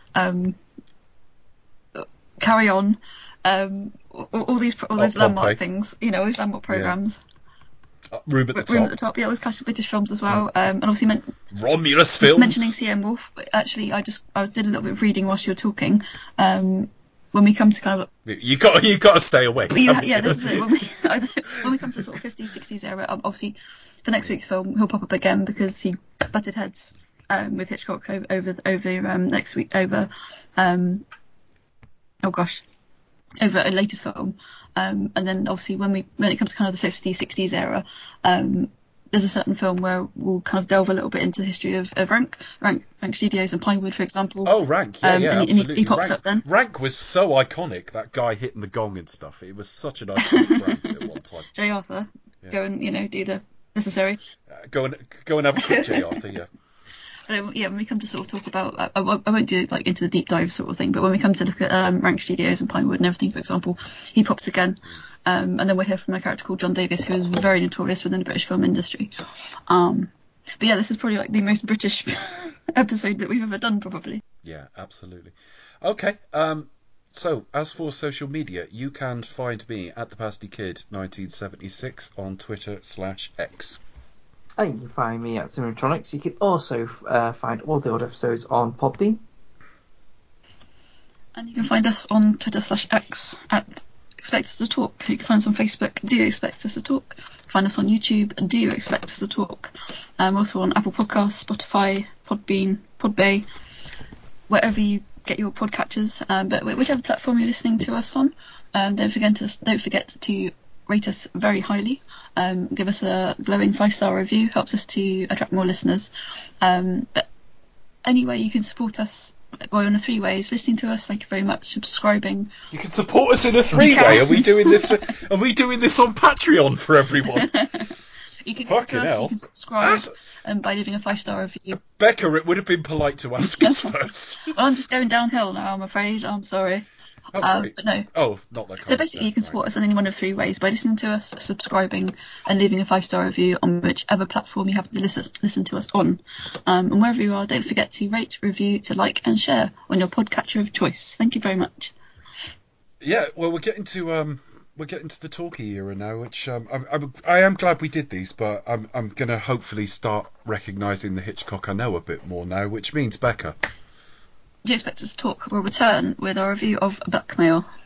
Speaker 2: Carry On, all those landmark things, all those landmark programmes.
Speaker 3: Room at the Top.
Speaker 2: Yeah, it was classic British films as well. And obviously
Speaker 3: Romulus films.
Speaker 2: Mentioning C.M. Wolfe, actually, I did a little bit of reading whilst you were talking. When we come to kind of
Speaker 3: you got to stay awake.
Speaker 2: This is it. When we come to sort of 50s, 60s era, obviously for next week's film he'll pop up again because he butted heads with Hitchcock over next week over over a later film. And then obviously when it comes to kind of the 50s, 60s era, there's a certain film where we'll kind of delve a little bit into the history of Rank Studios and Pinewood, for example.
Speaker 3: Oh, Rank, absolutely.
Speaker 2: And he pops up then.
Speaker 3: Rank was so iconic, that guy hitting the gong and stuff. It was such an iconic brand at one time.
Speaker 2: J. Arthur, go and do the necessary.
Speaker 3: Go and have a quick J. Arthur, yeah.
Speaker 2: But when we come to sort of talk about, I won't do like into the deep dive sort of thing, but when we come to look at Rank Studios and Pinewood and everything, for example, he pops again, and then we'll hear from a character called John Davis, who is very notorious within the British film industry. But yeah, this is probably like the most British episode that we've ever done, probably. Yeah,
Speaker 3: absolutely. Okay, so as for social media, you can find me at ThePastyKid1976 on Twitter/X.
Speaker 4: And you can find me at Simulatronics. You can also find all the old episodes on Podbean.
Speaker 2: And you can find us on Twitter/X at Expect Us to Talk. You can find us on Facebook, Do You Expect Us to Talk? Find us on YouTube, Do You Expect Us to Talk? Also on Apple Podcasts, Spotify, Podbean, Podbay, wherever you get your podcatchers. But whichever platform you're listening to us on, don't forget to rate us very highly. Give us a glowing 5-star review. Helps us to attract more listeners. But anyway, you can support us in 3 ways. Listening to us, thank you very much. Subscribing.
Speaker 3: You can support us in a 3-way. Are we doing this? Are we doing this on Patreon for everyone?
Speaker 2: You can listen to us. You can subscribe by leaving a 5-star review.
Speaker 3: Becca, it would have been polite to ask us first.
Speaker 2: Well, I'm just going downhill now. I'm afraid. I'm sorry. But no.
Speaker 3: Oh, not that kind.
Speaker 2: So basically, you can support us in any one of 3 ways: by listening to us, subscribing, and leaving a 5-star review on whichever platform you happen to listen to us on. And wherever you are, don't forget to rate, review, to like, and share on your podcatcher of choice. Thank you very much.
Speaker 3: Yeah, well, we're getting to the talkie era now, which I am glad we did these, but I'm going to hopefully start recognising the Hitchcock I know a bit more now, which means Becca.
Speaker 2: Do You Expect Us to Talk will return with our review of Blackmail.